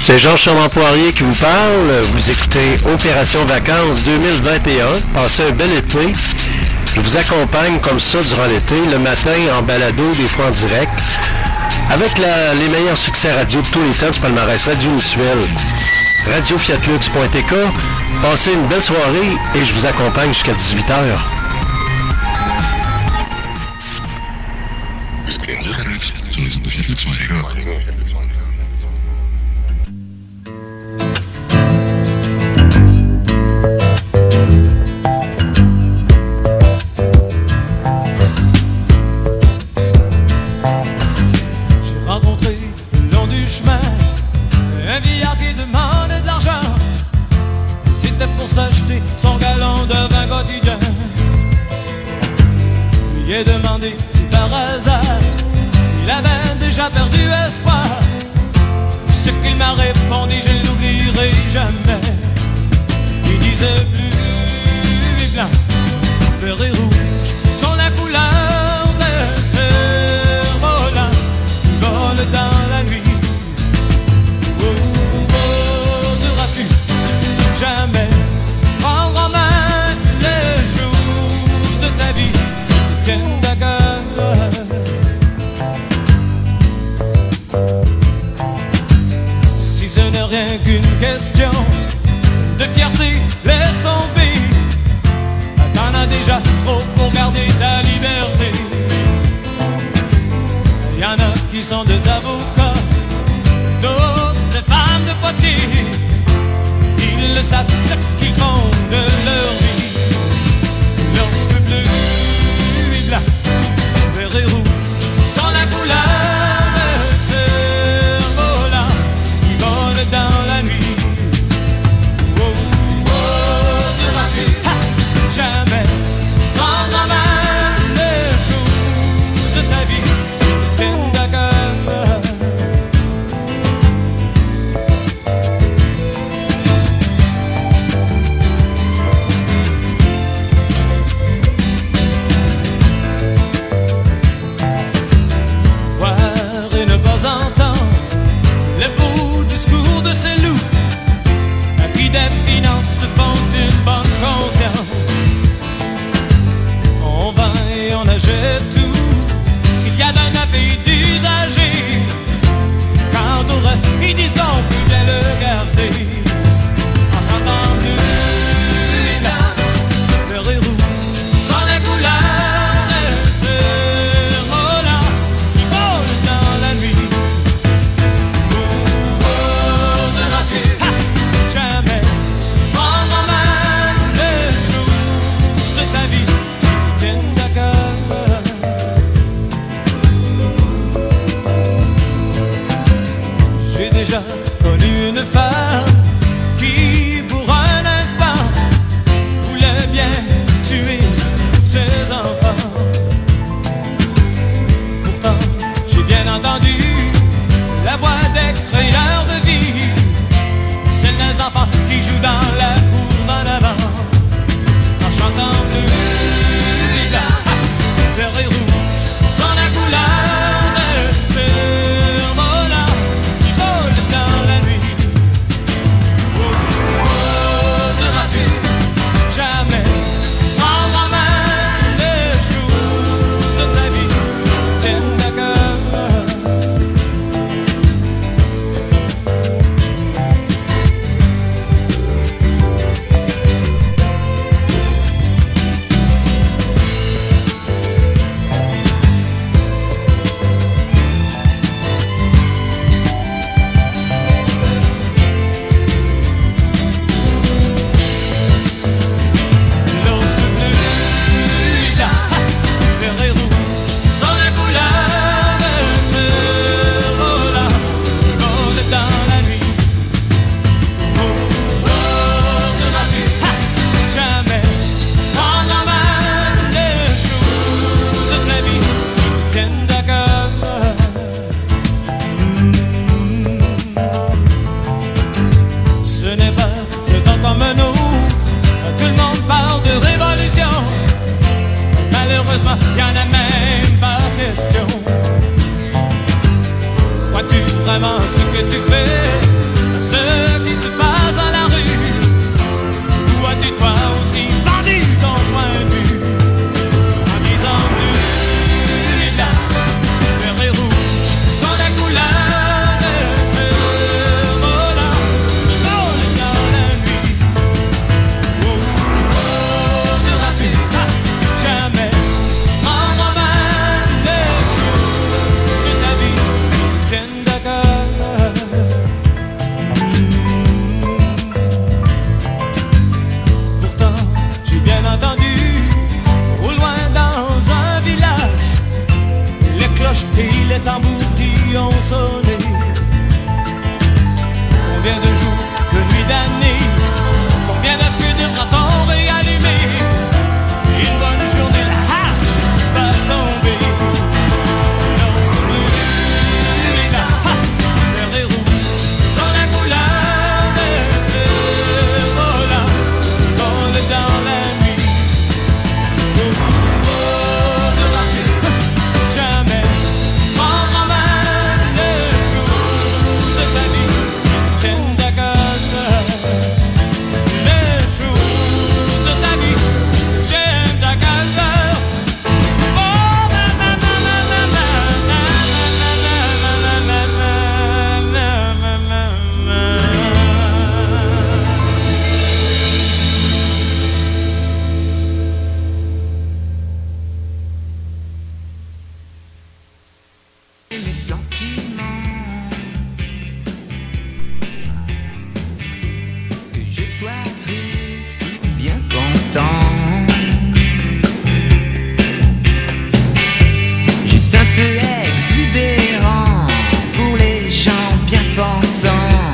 C'est Jean-Charles Poirier qui vous parle. Vous écoutez Opération Vacances deux mille vingt et un. Passez un bel été. Je vous accompagne comme ça durant l'été, le matin en balado, des fois en direct, avec la, les meilleurs succès radio de tous les temps du palmarès Radio Mutuel. radio fiat lux point t k. Passez une belle soirée et je vous accompagne jusqu'à dix-huit heures. Sur les ondes de Fiat Lux point t k. S'acheter son gallon de vin quotidien. Lui ai demandé si par hasard il avait déjà perdu espoir. Ce qu'il m'a répondu, je ne l'oublierai jamais. Il disait bleu et blanc, vert et rouge sont la couleur de ce volant qui vole dans la nuit. Oh, oseras-tu jamais prendre en main les jours de ta vie qui tiennent à cœur? Si ce n'est rien qu'une question de fierté, laisse tomber. T'en as déjà trop pour garder ta liberté. Il y en a qui sont des avocats, d'autres des femmes de potier. Ils le savent ce qu'ils font de leur vie. Lorsque bleu et blanc, vert et rouge sont la couleur de ce volant qui vole dans la nuit. Oh, oh, oseras-tu jamais prendre en main les jours de ta vie qui tiennent à cœur? Le beau discours de ces loups à qui des finances se font une bonne conscience. On vend et on achète tout ce qu'il y a d'un appel d'usager. Quant au reste, ils disent qu'on peut bien le garder. En chantant bleu et blanc, vert et rouge sont les couleurs de ce volant qui vole dans la nuit. Jamais prendre en main les jours de ta vie qui tiennent à cœur. J'ai déjà connu une femme qui pour un instant voulait bien tuer ses enfants. Pourtant j'ai bien entendu la voix des créateurs de vie. C'est les enfants qui jouent dans la cour d'en avant, en chantant bleu et blanc, vert et rouge sont la couleur de ce volant qui vole dans la nuit. Oh, oseras-tu jamais prendre en main les jours de ta vie qui tiennent à cœur? Y en a même pas question. Crois-tu vraiment ce que tu fais? sois triste ou bien content, juste un peu exubérant pour les gens bien pensants,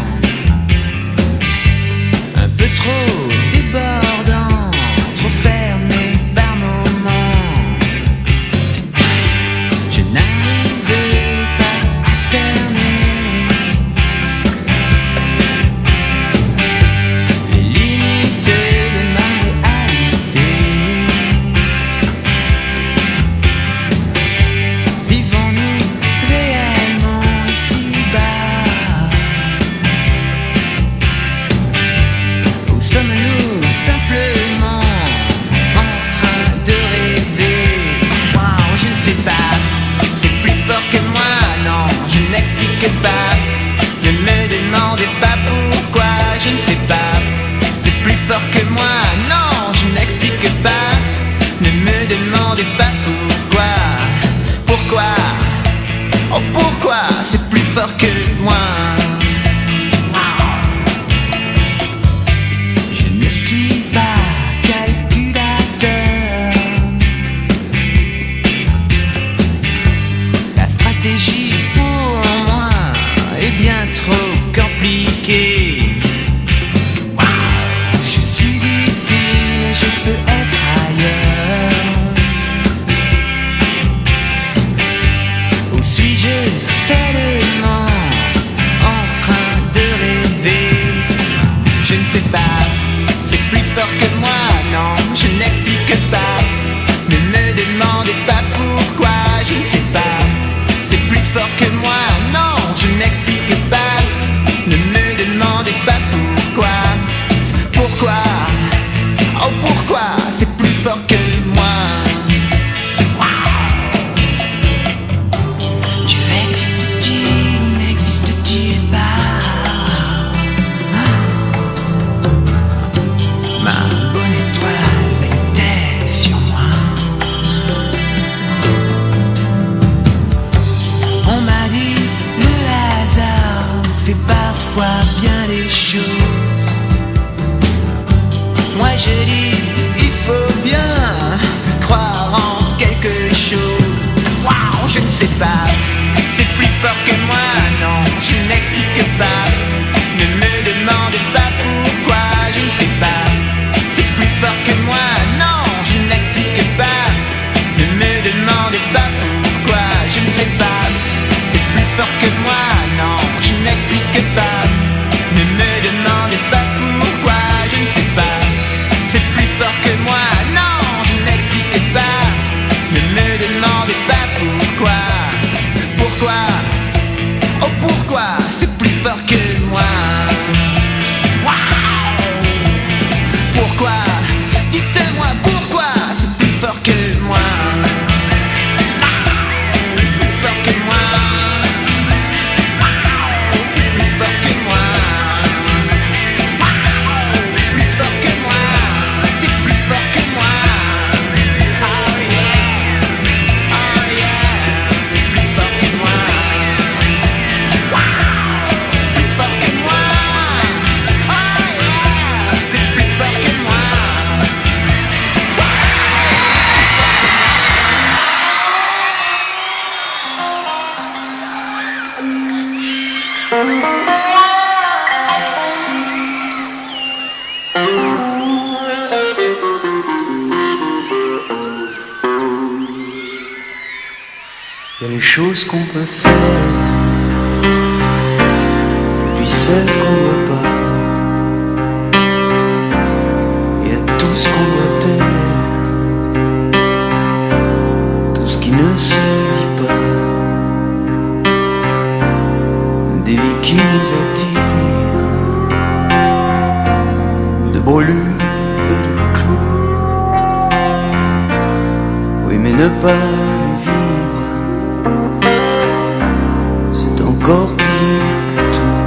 un peu trop débordant, trop fermé par moments. Je n'arrivais pas à cerner les limites de ma réalité. Vivons-nous réellement ici-bas, ou sommes-nous simplement en train de rêver? Wow, je ne sais pas, c'est plus fort que moi, non, je n'explique pas. Ne me demandez pas pourquoi, je ne sais pas, c'est plus fort que moi, non, je n'explique pas. Ne me demandez pas pourquoi, pourquoi, oh pourquoi, c'est plus fort que moi. Je ne suis pas calculateur, la stratégie pour moi est bien trop compliquée. Je suis ici, mais je peux être ailleurs. Ou suis-je seulement en train de rêver? Je ne sais pas, c'est plus fort que moi, non, je n'explique pas. Ne me demandez pas pourquoi, je ne sais pas, c'est plus fort que moi, non, je n'explique pas. Ne me demandez pas pourquoi, pourquoi, oh pourquoi, c'est plus fort que moi. Tu existes-tu ou n'existes-tu pas? Ma bonne étoile veille sur moi. On m'a dit le hasard fait parfois bien les choses. Moi je dis il faut bien croire en quelque chose. Waouh, je ne sais pas, c'est plus fort que moi, non, je n'explique pas. Ne me demandez pas pourquoi, je ne sais pas, c'est plus fort que moi, non, je n'explique pas. Ne me demandez pas pourquoi, je ne sais pas, c'est plus fort que moi, non, je n'explique pas. Ne me demandez pas pourquoi, je ne sais pas, c'est plus fort que moi, non, je n'explique pas. Ne me demandez pas pourquoi, pourquoi, oh pourquoi, c'est plus fort que moi. Waouh, pourquoi, dites-moi pourquoi, c'est plus fort que moi. Plus fort que moi. Plus fort que moi. Plus fort que moi. C'est plus fort que moi. Oh yeah. Oh yeah. Plus fort que moi. Plus fort que moi. Oh yeah. C'est plus fort que moi. Il y a les choses qu'on peut faire, et puis celles qu'on doit pas. Il y a tout ce qu'on doit taire, tout ce qui ne se dit pas. Des vies qui nous attirent, de brûlures et de clous. Oui, mais ne pas le vivre, c'est encore pire que tout.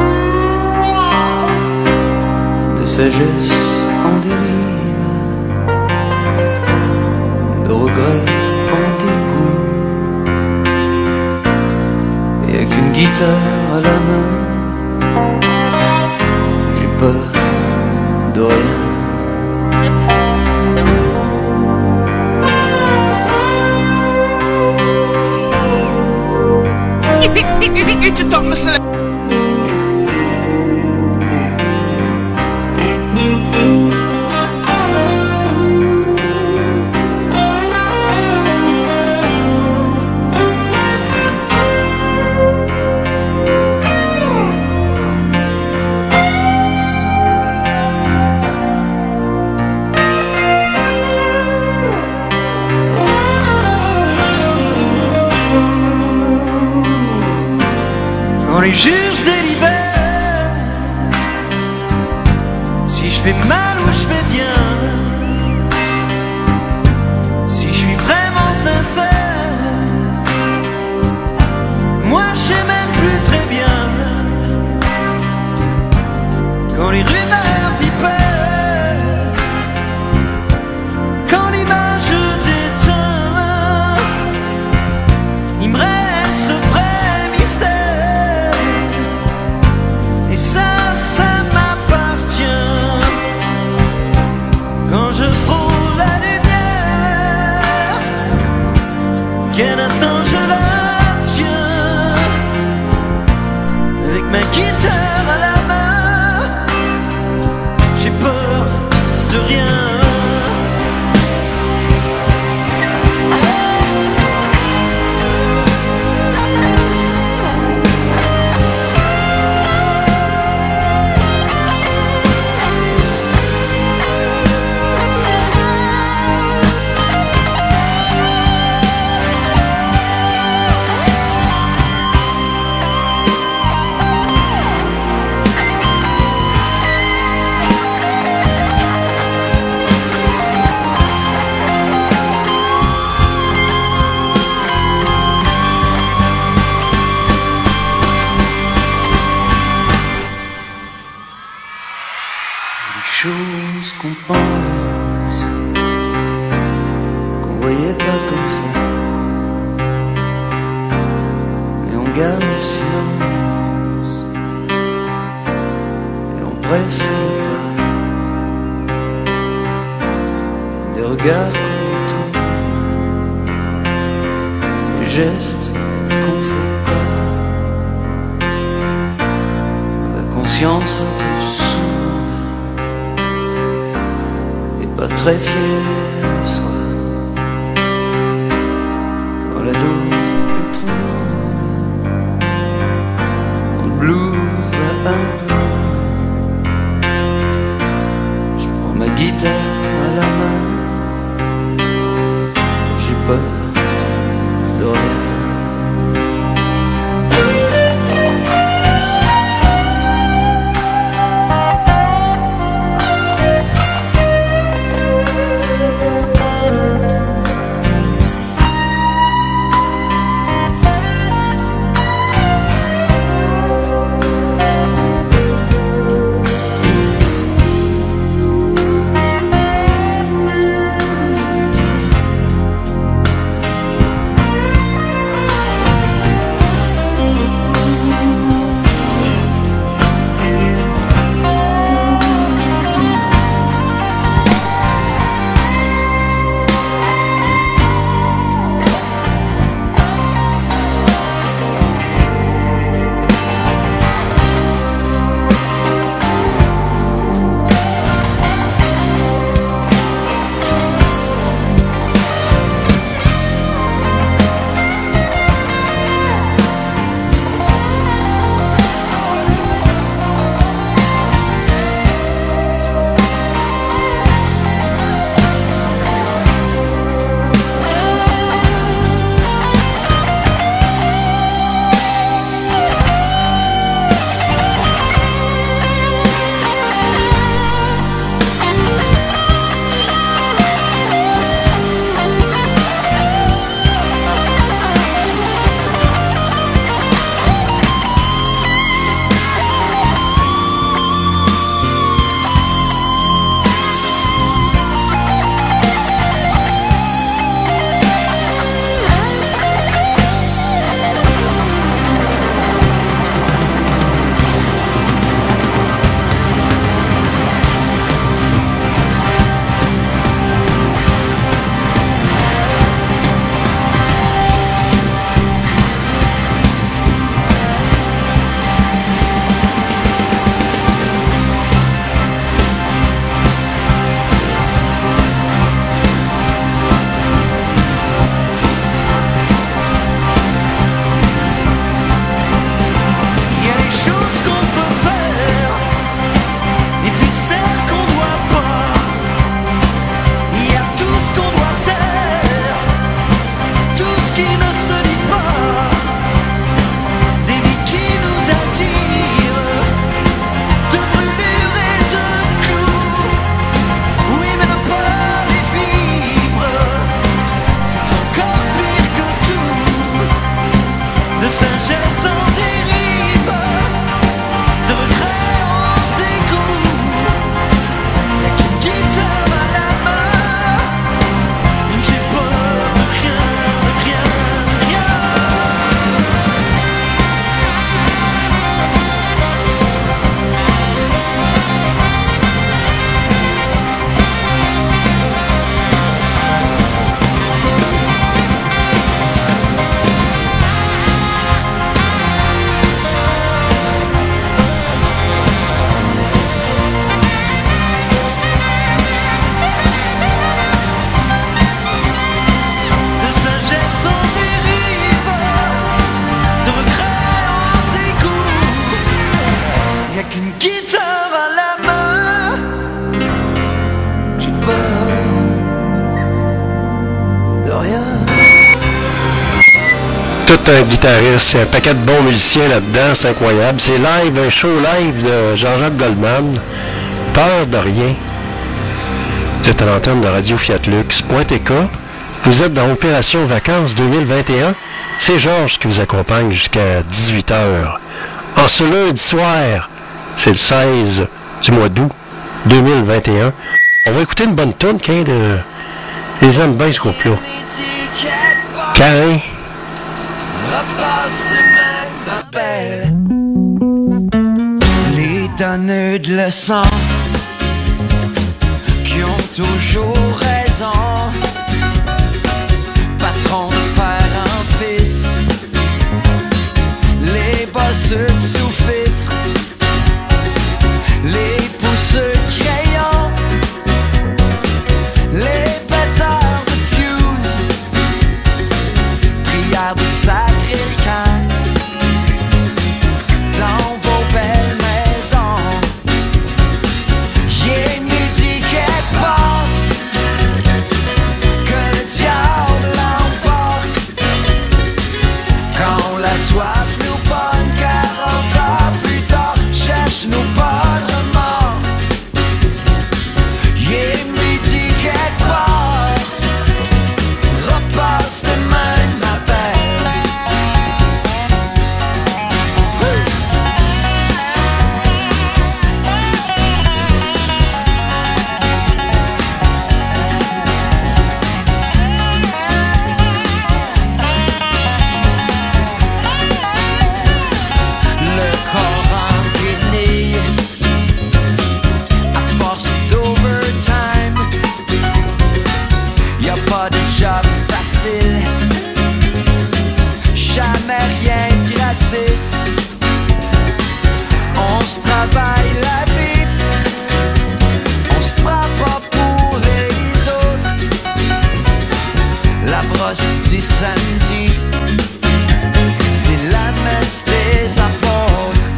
De sagesse en dérive, de regrets en dégoût, et avec une guitare à la main, j'ai peur de rien. Les juges délibèrent si je fais mal ou je fais bien, si je suis vraiment sincère. Moi je sais même plus très bien quand les rumeurs vipèrent, quand l'image déteint, il me reste ce vrai mystère. Et ça, ça m'appartient. Quand je frôle la lumière, qu'un instant je la tiens, avec ma guitare à la main, j'ai peur de rien. Choses qu'on pense, qu'on voyait pas comme ça, mais on garde le silence et on presse le pas. Des regards qu'on détourne, des gestes qu'on fait pas, la conscience un peu pas très fier de soi, quand la dose est trop lourde, quand le blues va un peu loin, je prends ma guitare à la main, j'ai peur de rien. Tout un guitariste, il y a un paquet de bons musiciens là-dedans, c'est incroyable. C'est live, un show live de Jean-Jacques Goldman. Peur de rien. Vous êtes à l'antenne de Radio Fiat Lux point T K. Vous êtes dans Opération Vacances deux mille vingt et un. C'est Georges qui vous accompagne jusqu'à dix-huit heures. En ce lundi soir, c'est le seize du mois d'août deux mille vingt et un. On va écouter une bonne toune, qu'un de... Les aime bien ce groupe-là. Carin. Les donneurs de leçons qui ont toujours raison, patron de père en fils, les bosseux de sous-fifre, les pousseux de crayons, les pétards de fuse, prières de sacrer le camp dans vos belles maisons. J'ai mieux dit quelque part que le diable l'emporte quand la soif nous pogne. Quarante ans plus tard, cherche-nous pas de remords. J'ai mieux dit quelque part, repasse demain ma belle. Le corps en guenille, à force d'overtime, y'a pas de job facile, jamais rien de gratis. On se travaille la vie, on se prend pas pour les autres. La brosse du samedi, c'est la messe des apôtres.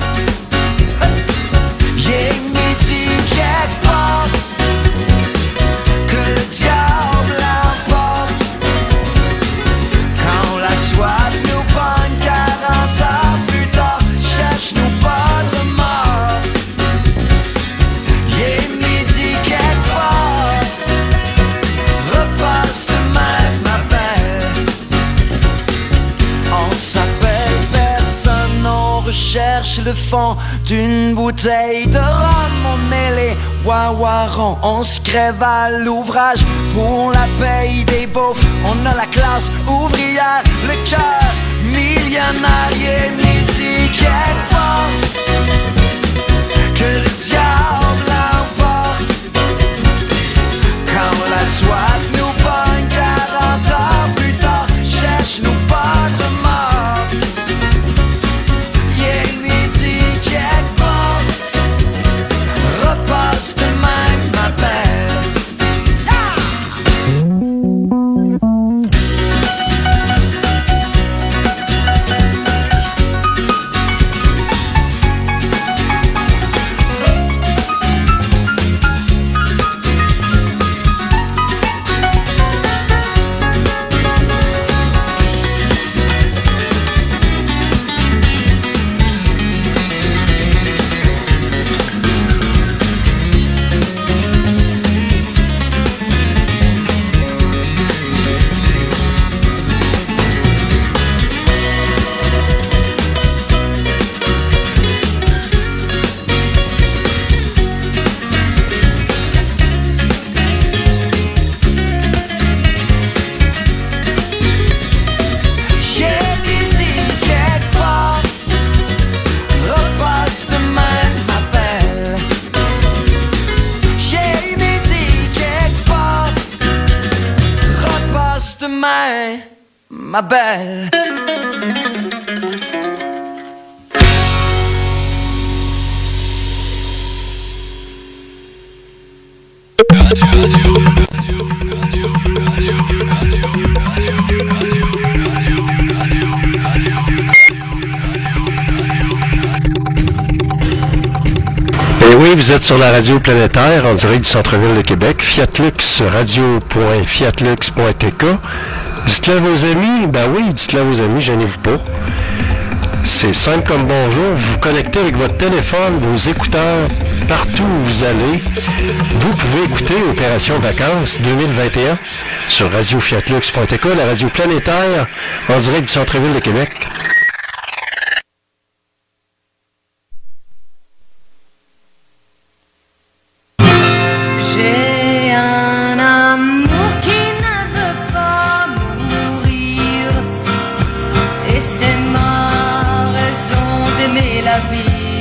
J'ai mis dit quelque part que le diable l'emporte quand la soif nous pogne. Quarante ans plus tard, cherche-nous pas de remords. J'ai mis dit quelque part, repasse demain ma belle. On s'appelle personne, on recherche le fond d'une bouteille de rhum. On met les wawarons, on se crève à l'ouvrage pour la paye des beaufs. On a la classe ouvrière, le cœur millionnaire. J'ai mis dit quelque part que le diable l'emporte quand la soif nous pogne. Quarante ans plus tard, cherche-nous pas de remords. Yeah, lui dit quelque part, repasse demain ma belle. Ma belle. Et oui, vous êtes sur la radio planétaire en direct du centre-ville de Québec, fiatlux radio point fiatlux point T K. Dites-le à vos amis, ben oui, dites-le à vos amis, gênez-vous pas. C'est simple comme bonjour, vous vous connectez avec votre téléphone, vos écouteurs, partout où vous allez. Vous pouvez écouter Opération Vacances deux mille vingt et un sur radio fiat lux point e k, la radio planétaire, en direct du centre-ville de Québec. J'ai un amour qui ne veut pas mourir, et c'est ma raison d'aimer la vie.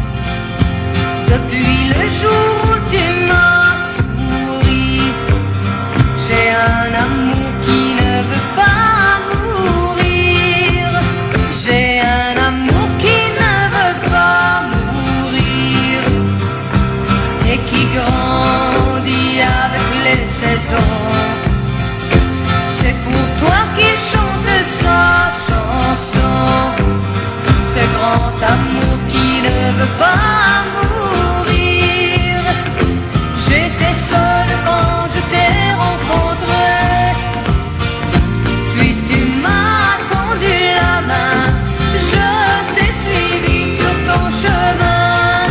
Depuis le jour où tu m'as souri, j'ai un amour qui ne veut pas mourir. J'ai un amour qui ne veut pas mourir, et qui grandit avec les saisons. C'est pour toi qu'il chante sa chanson, ce grand amour qui ne veut pas mourir. J'étais seule quand je t'ai rencontré, puis tu m'as tendu la main, je t'ai suivi sur ton chemin.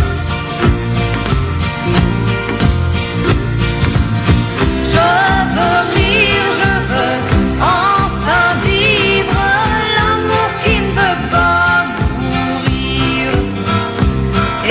Je veux rire, je veux enfin vivre l'amour qui ne veut pas mourir.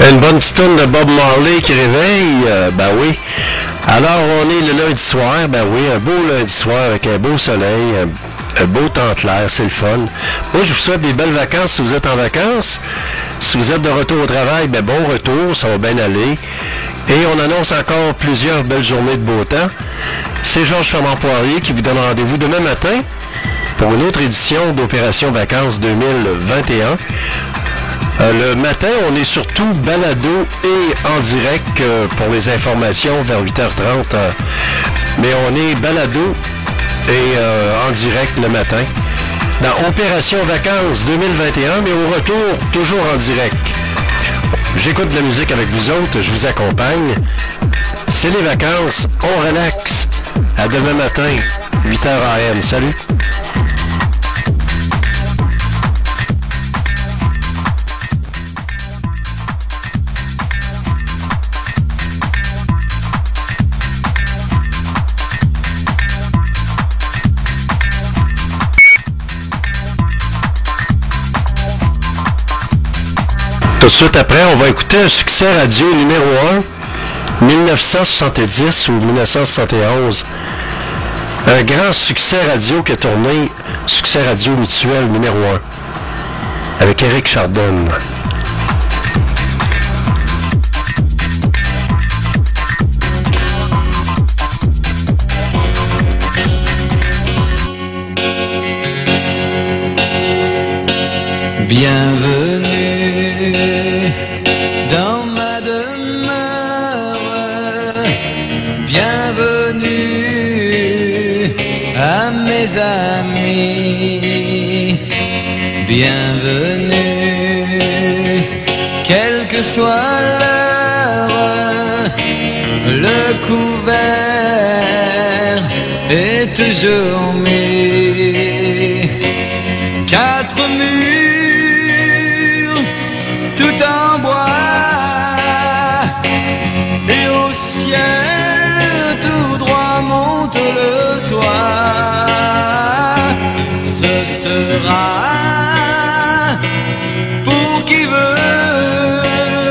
Une bonne petite tonne de Bob Marley qui réveille, euh, ben oui. Alors, on est le lundi soir, ben oui, un beau lundi soir avec un beau soleil, un, un beau temps clair, c'est le fun. Moi, je vous souhaite des belles vacances si vous êtes en vacances. Si vous êtes de retour au travail, ben bon retour, ça va bien aller. Et on annonce encore plusieurs belles journées de beau temps. C'est Georges Fernand-Poirier qui vous donne rendez-vous demain matin pour une autre édition d'Opération Vacances deux mille vingt et un. Euh, le matin, on est surtout balado et en direct euh, pour les informations vers huit heures trente. Euh, mais on est balado et euh, en direct le matin dans Opération Vacances deux mille vingt et un, mais au retour, toujours en direct. J'écoute de la musique avec vous autres, je vous accompagne. C'est les vacances, on relaxe. À demain matin, huit heures A M. Salut! Tout de suite après, on va écouter un succès radio numéro un, dix-neuf cent soixante-dix ou dix-neuf cent soixante et onze. Un grand succès radio qui a tourné, succès radio mutuel numéro un, avec Éric Chardin. Bienvenue dans ma demeure, bienvenue à mes amis, bienvenue, quelle que soit l'heure, le couvert est toujours mis, quatre murs tout en bois, et au ciel tout droit monte le toit. Ce sera pour qui veut,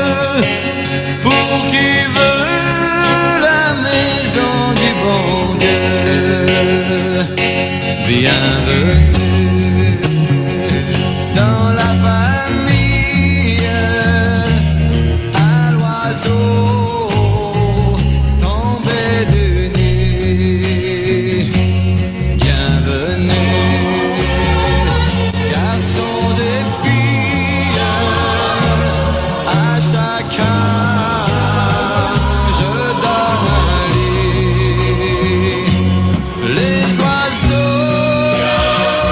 pour qui veut la maison du bon Dieu. Bienvenue dans la famille, à l'oiseau tombé du nid. Bienvenue, garçons et filles, à chacun je donne un lit. Les oiseaux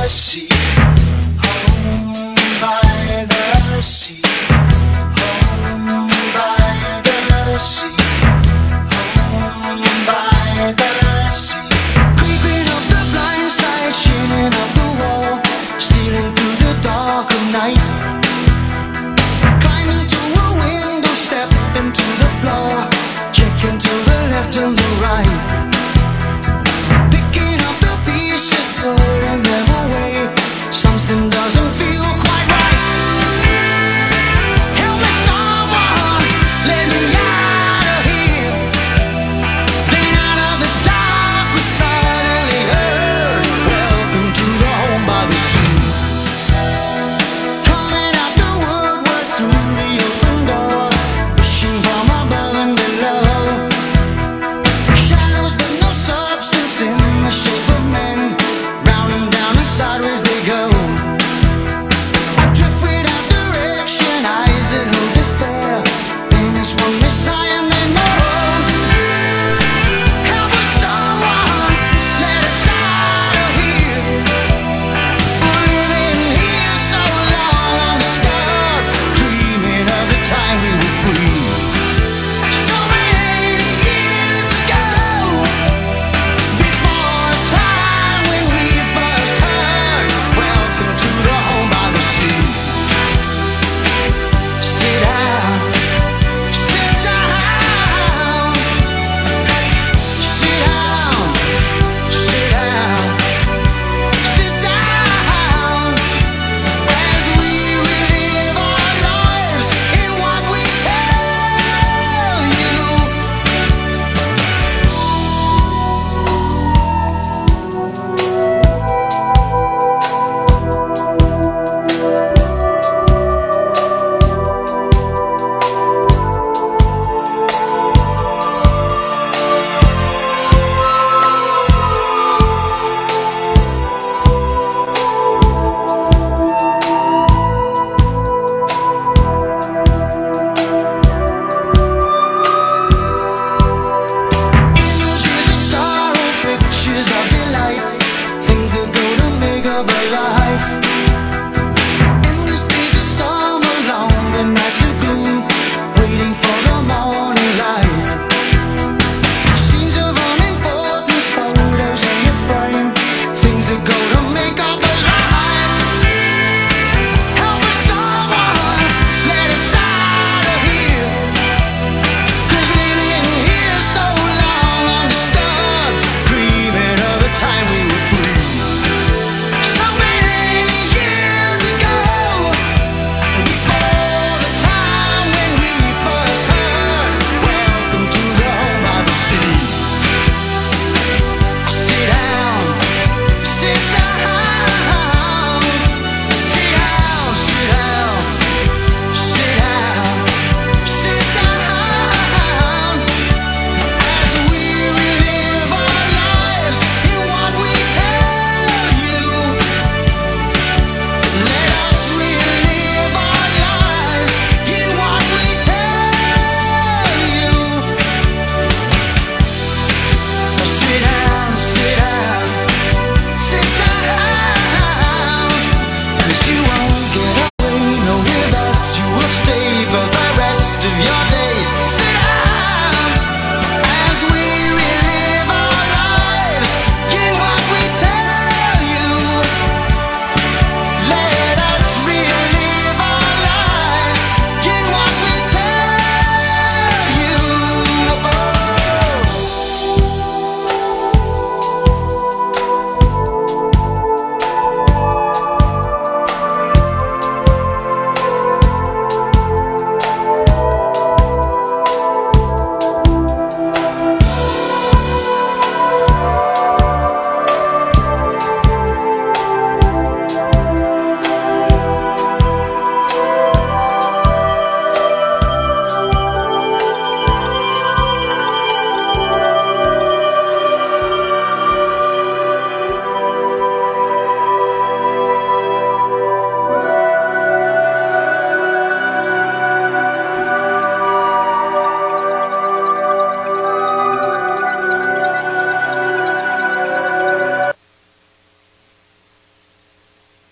see.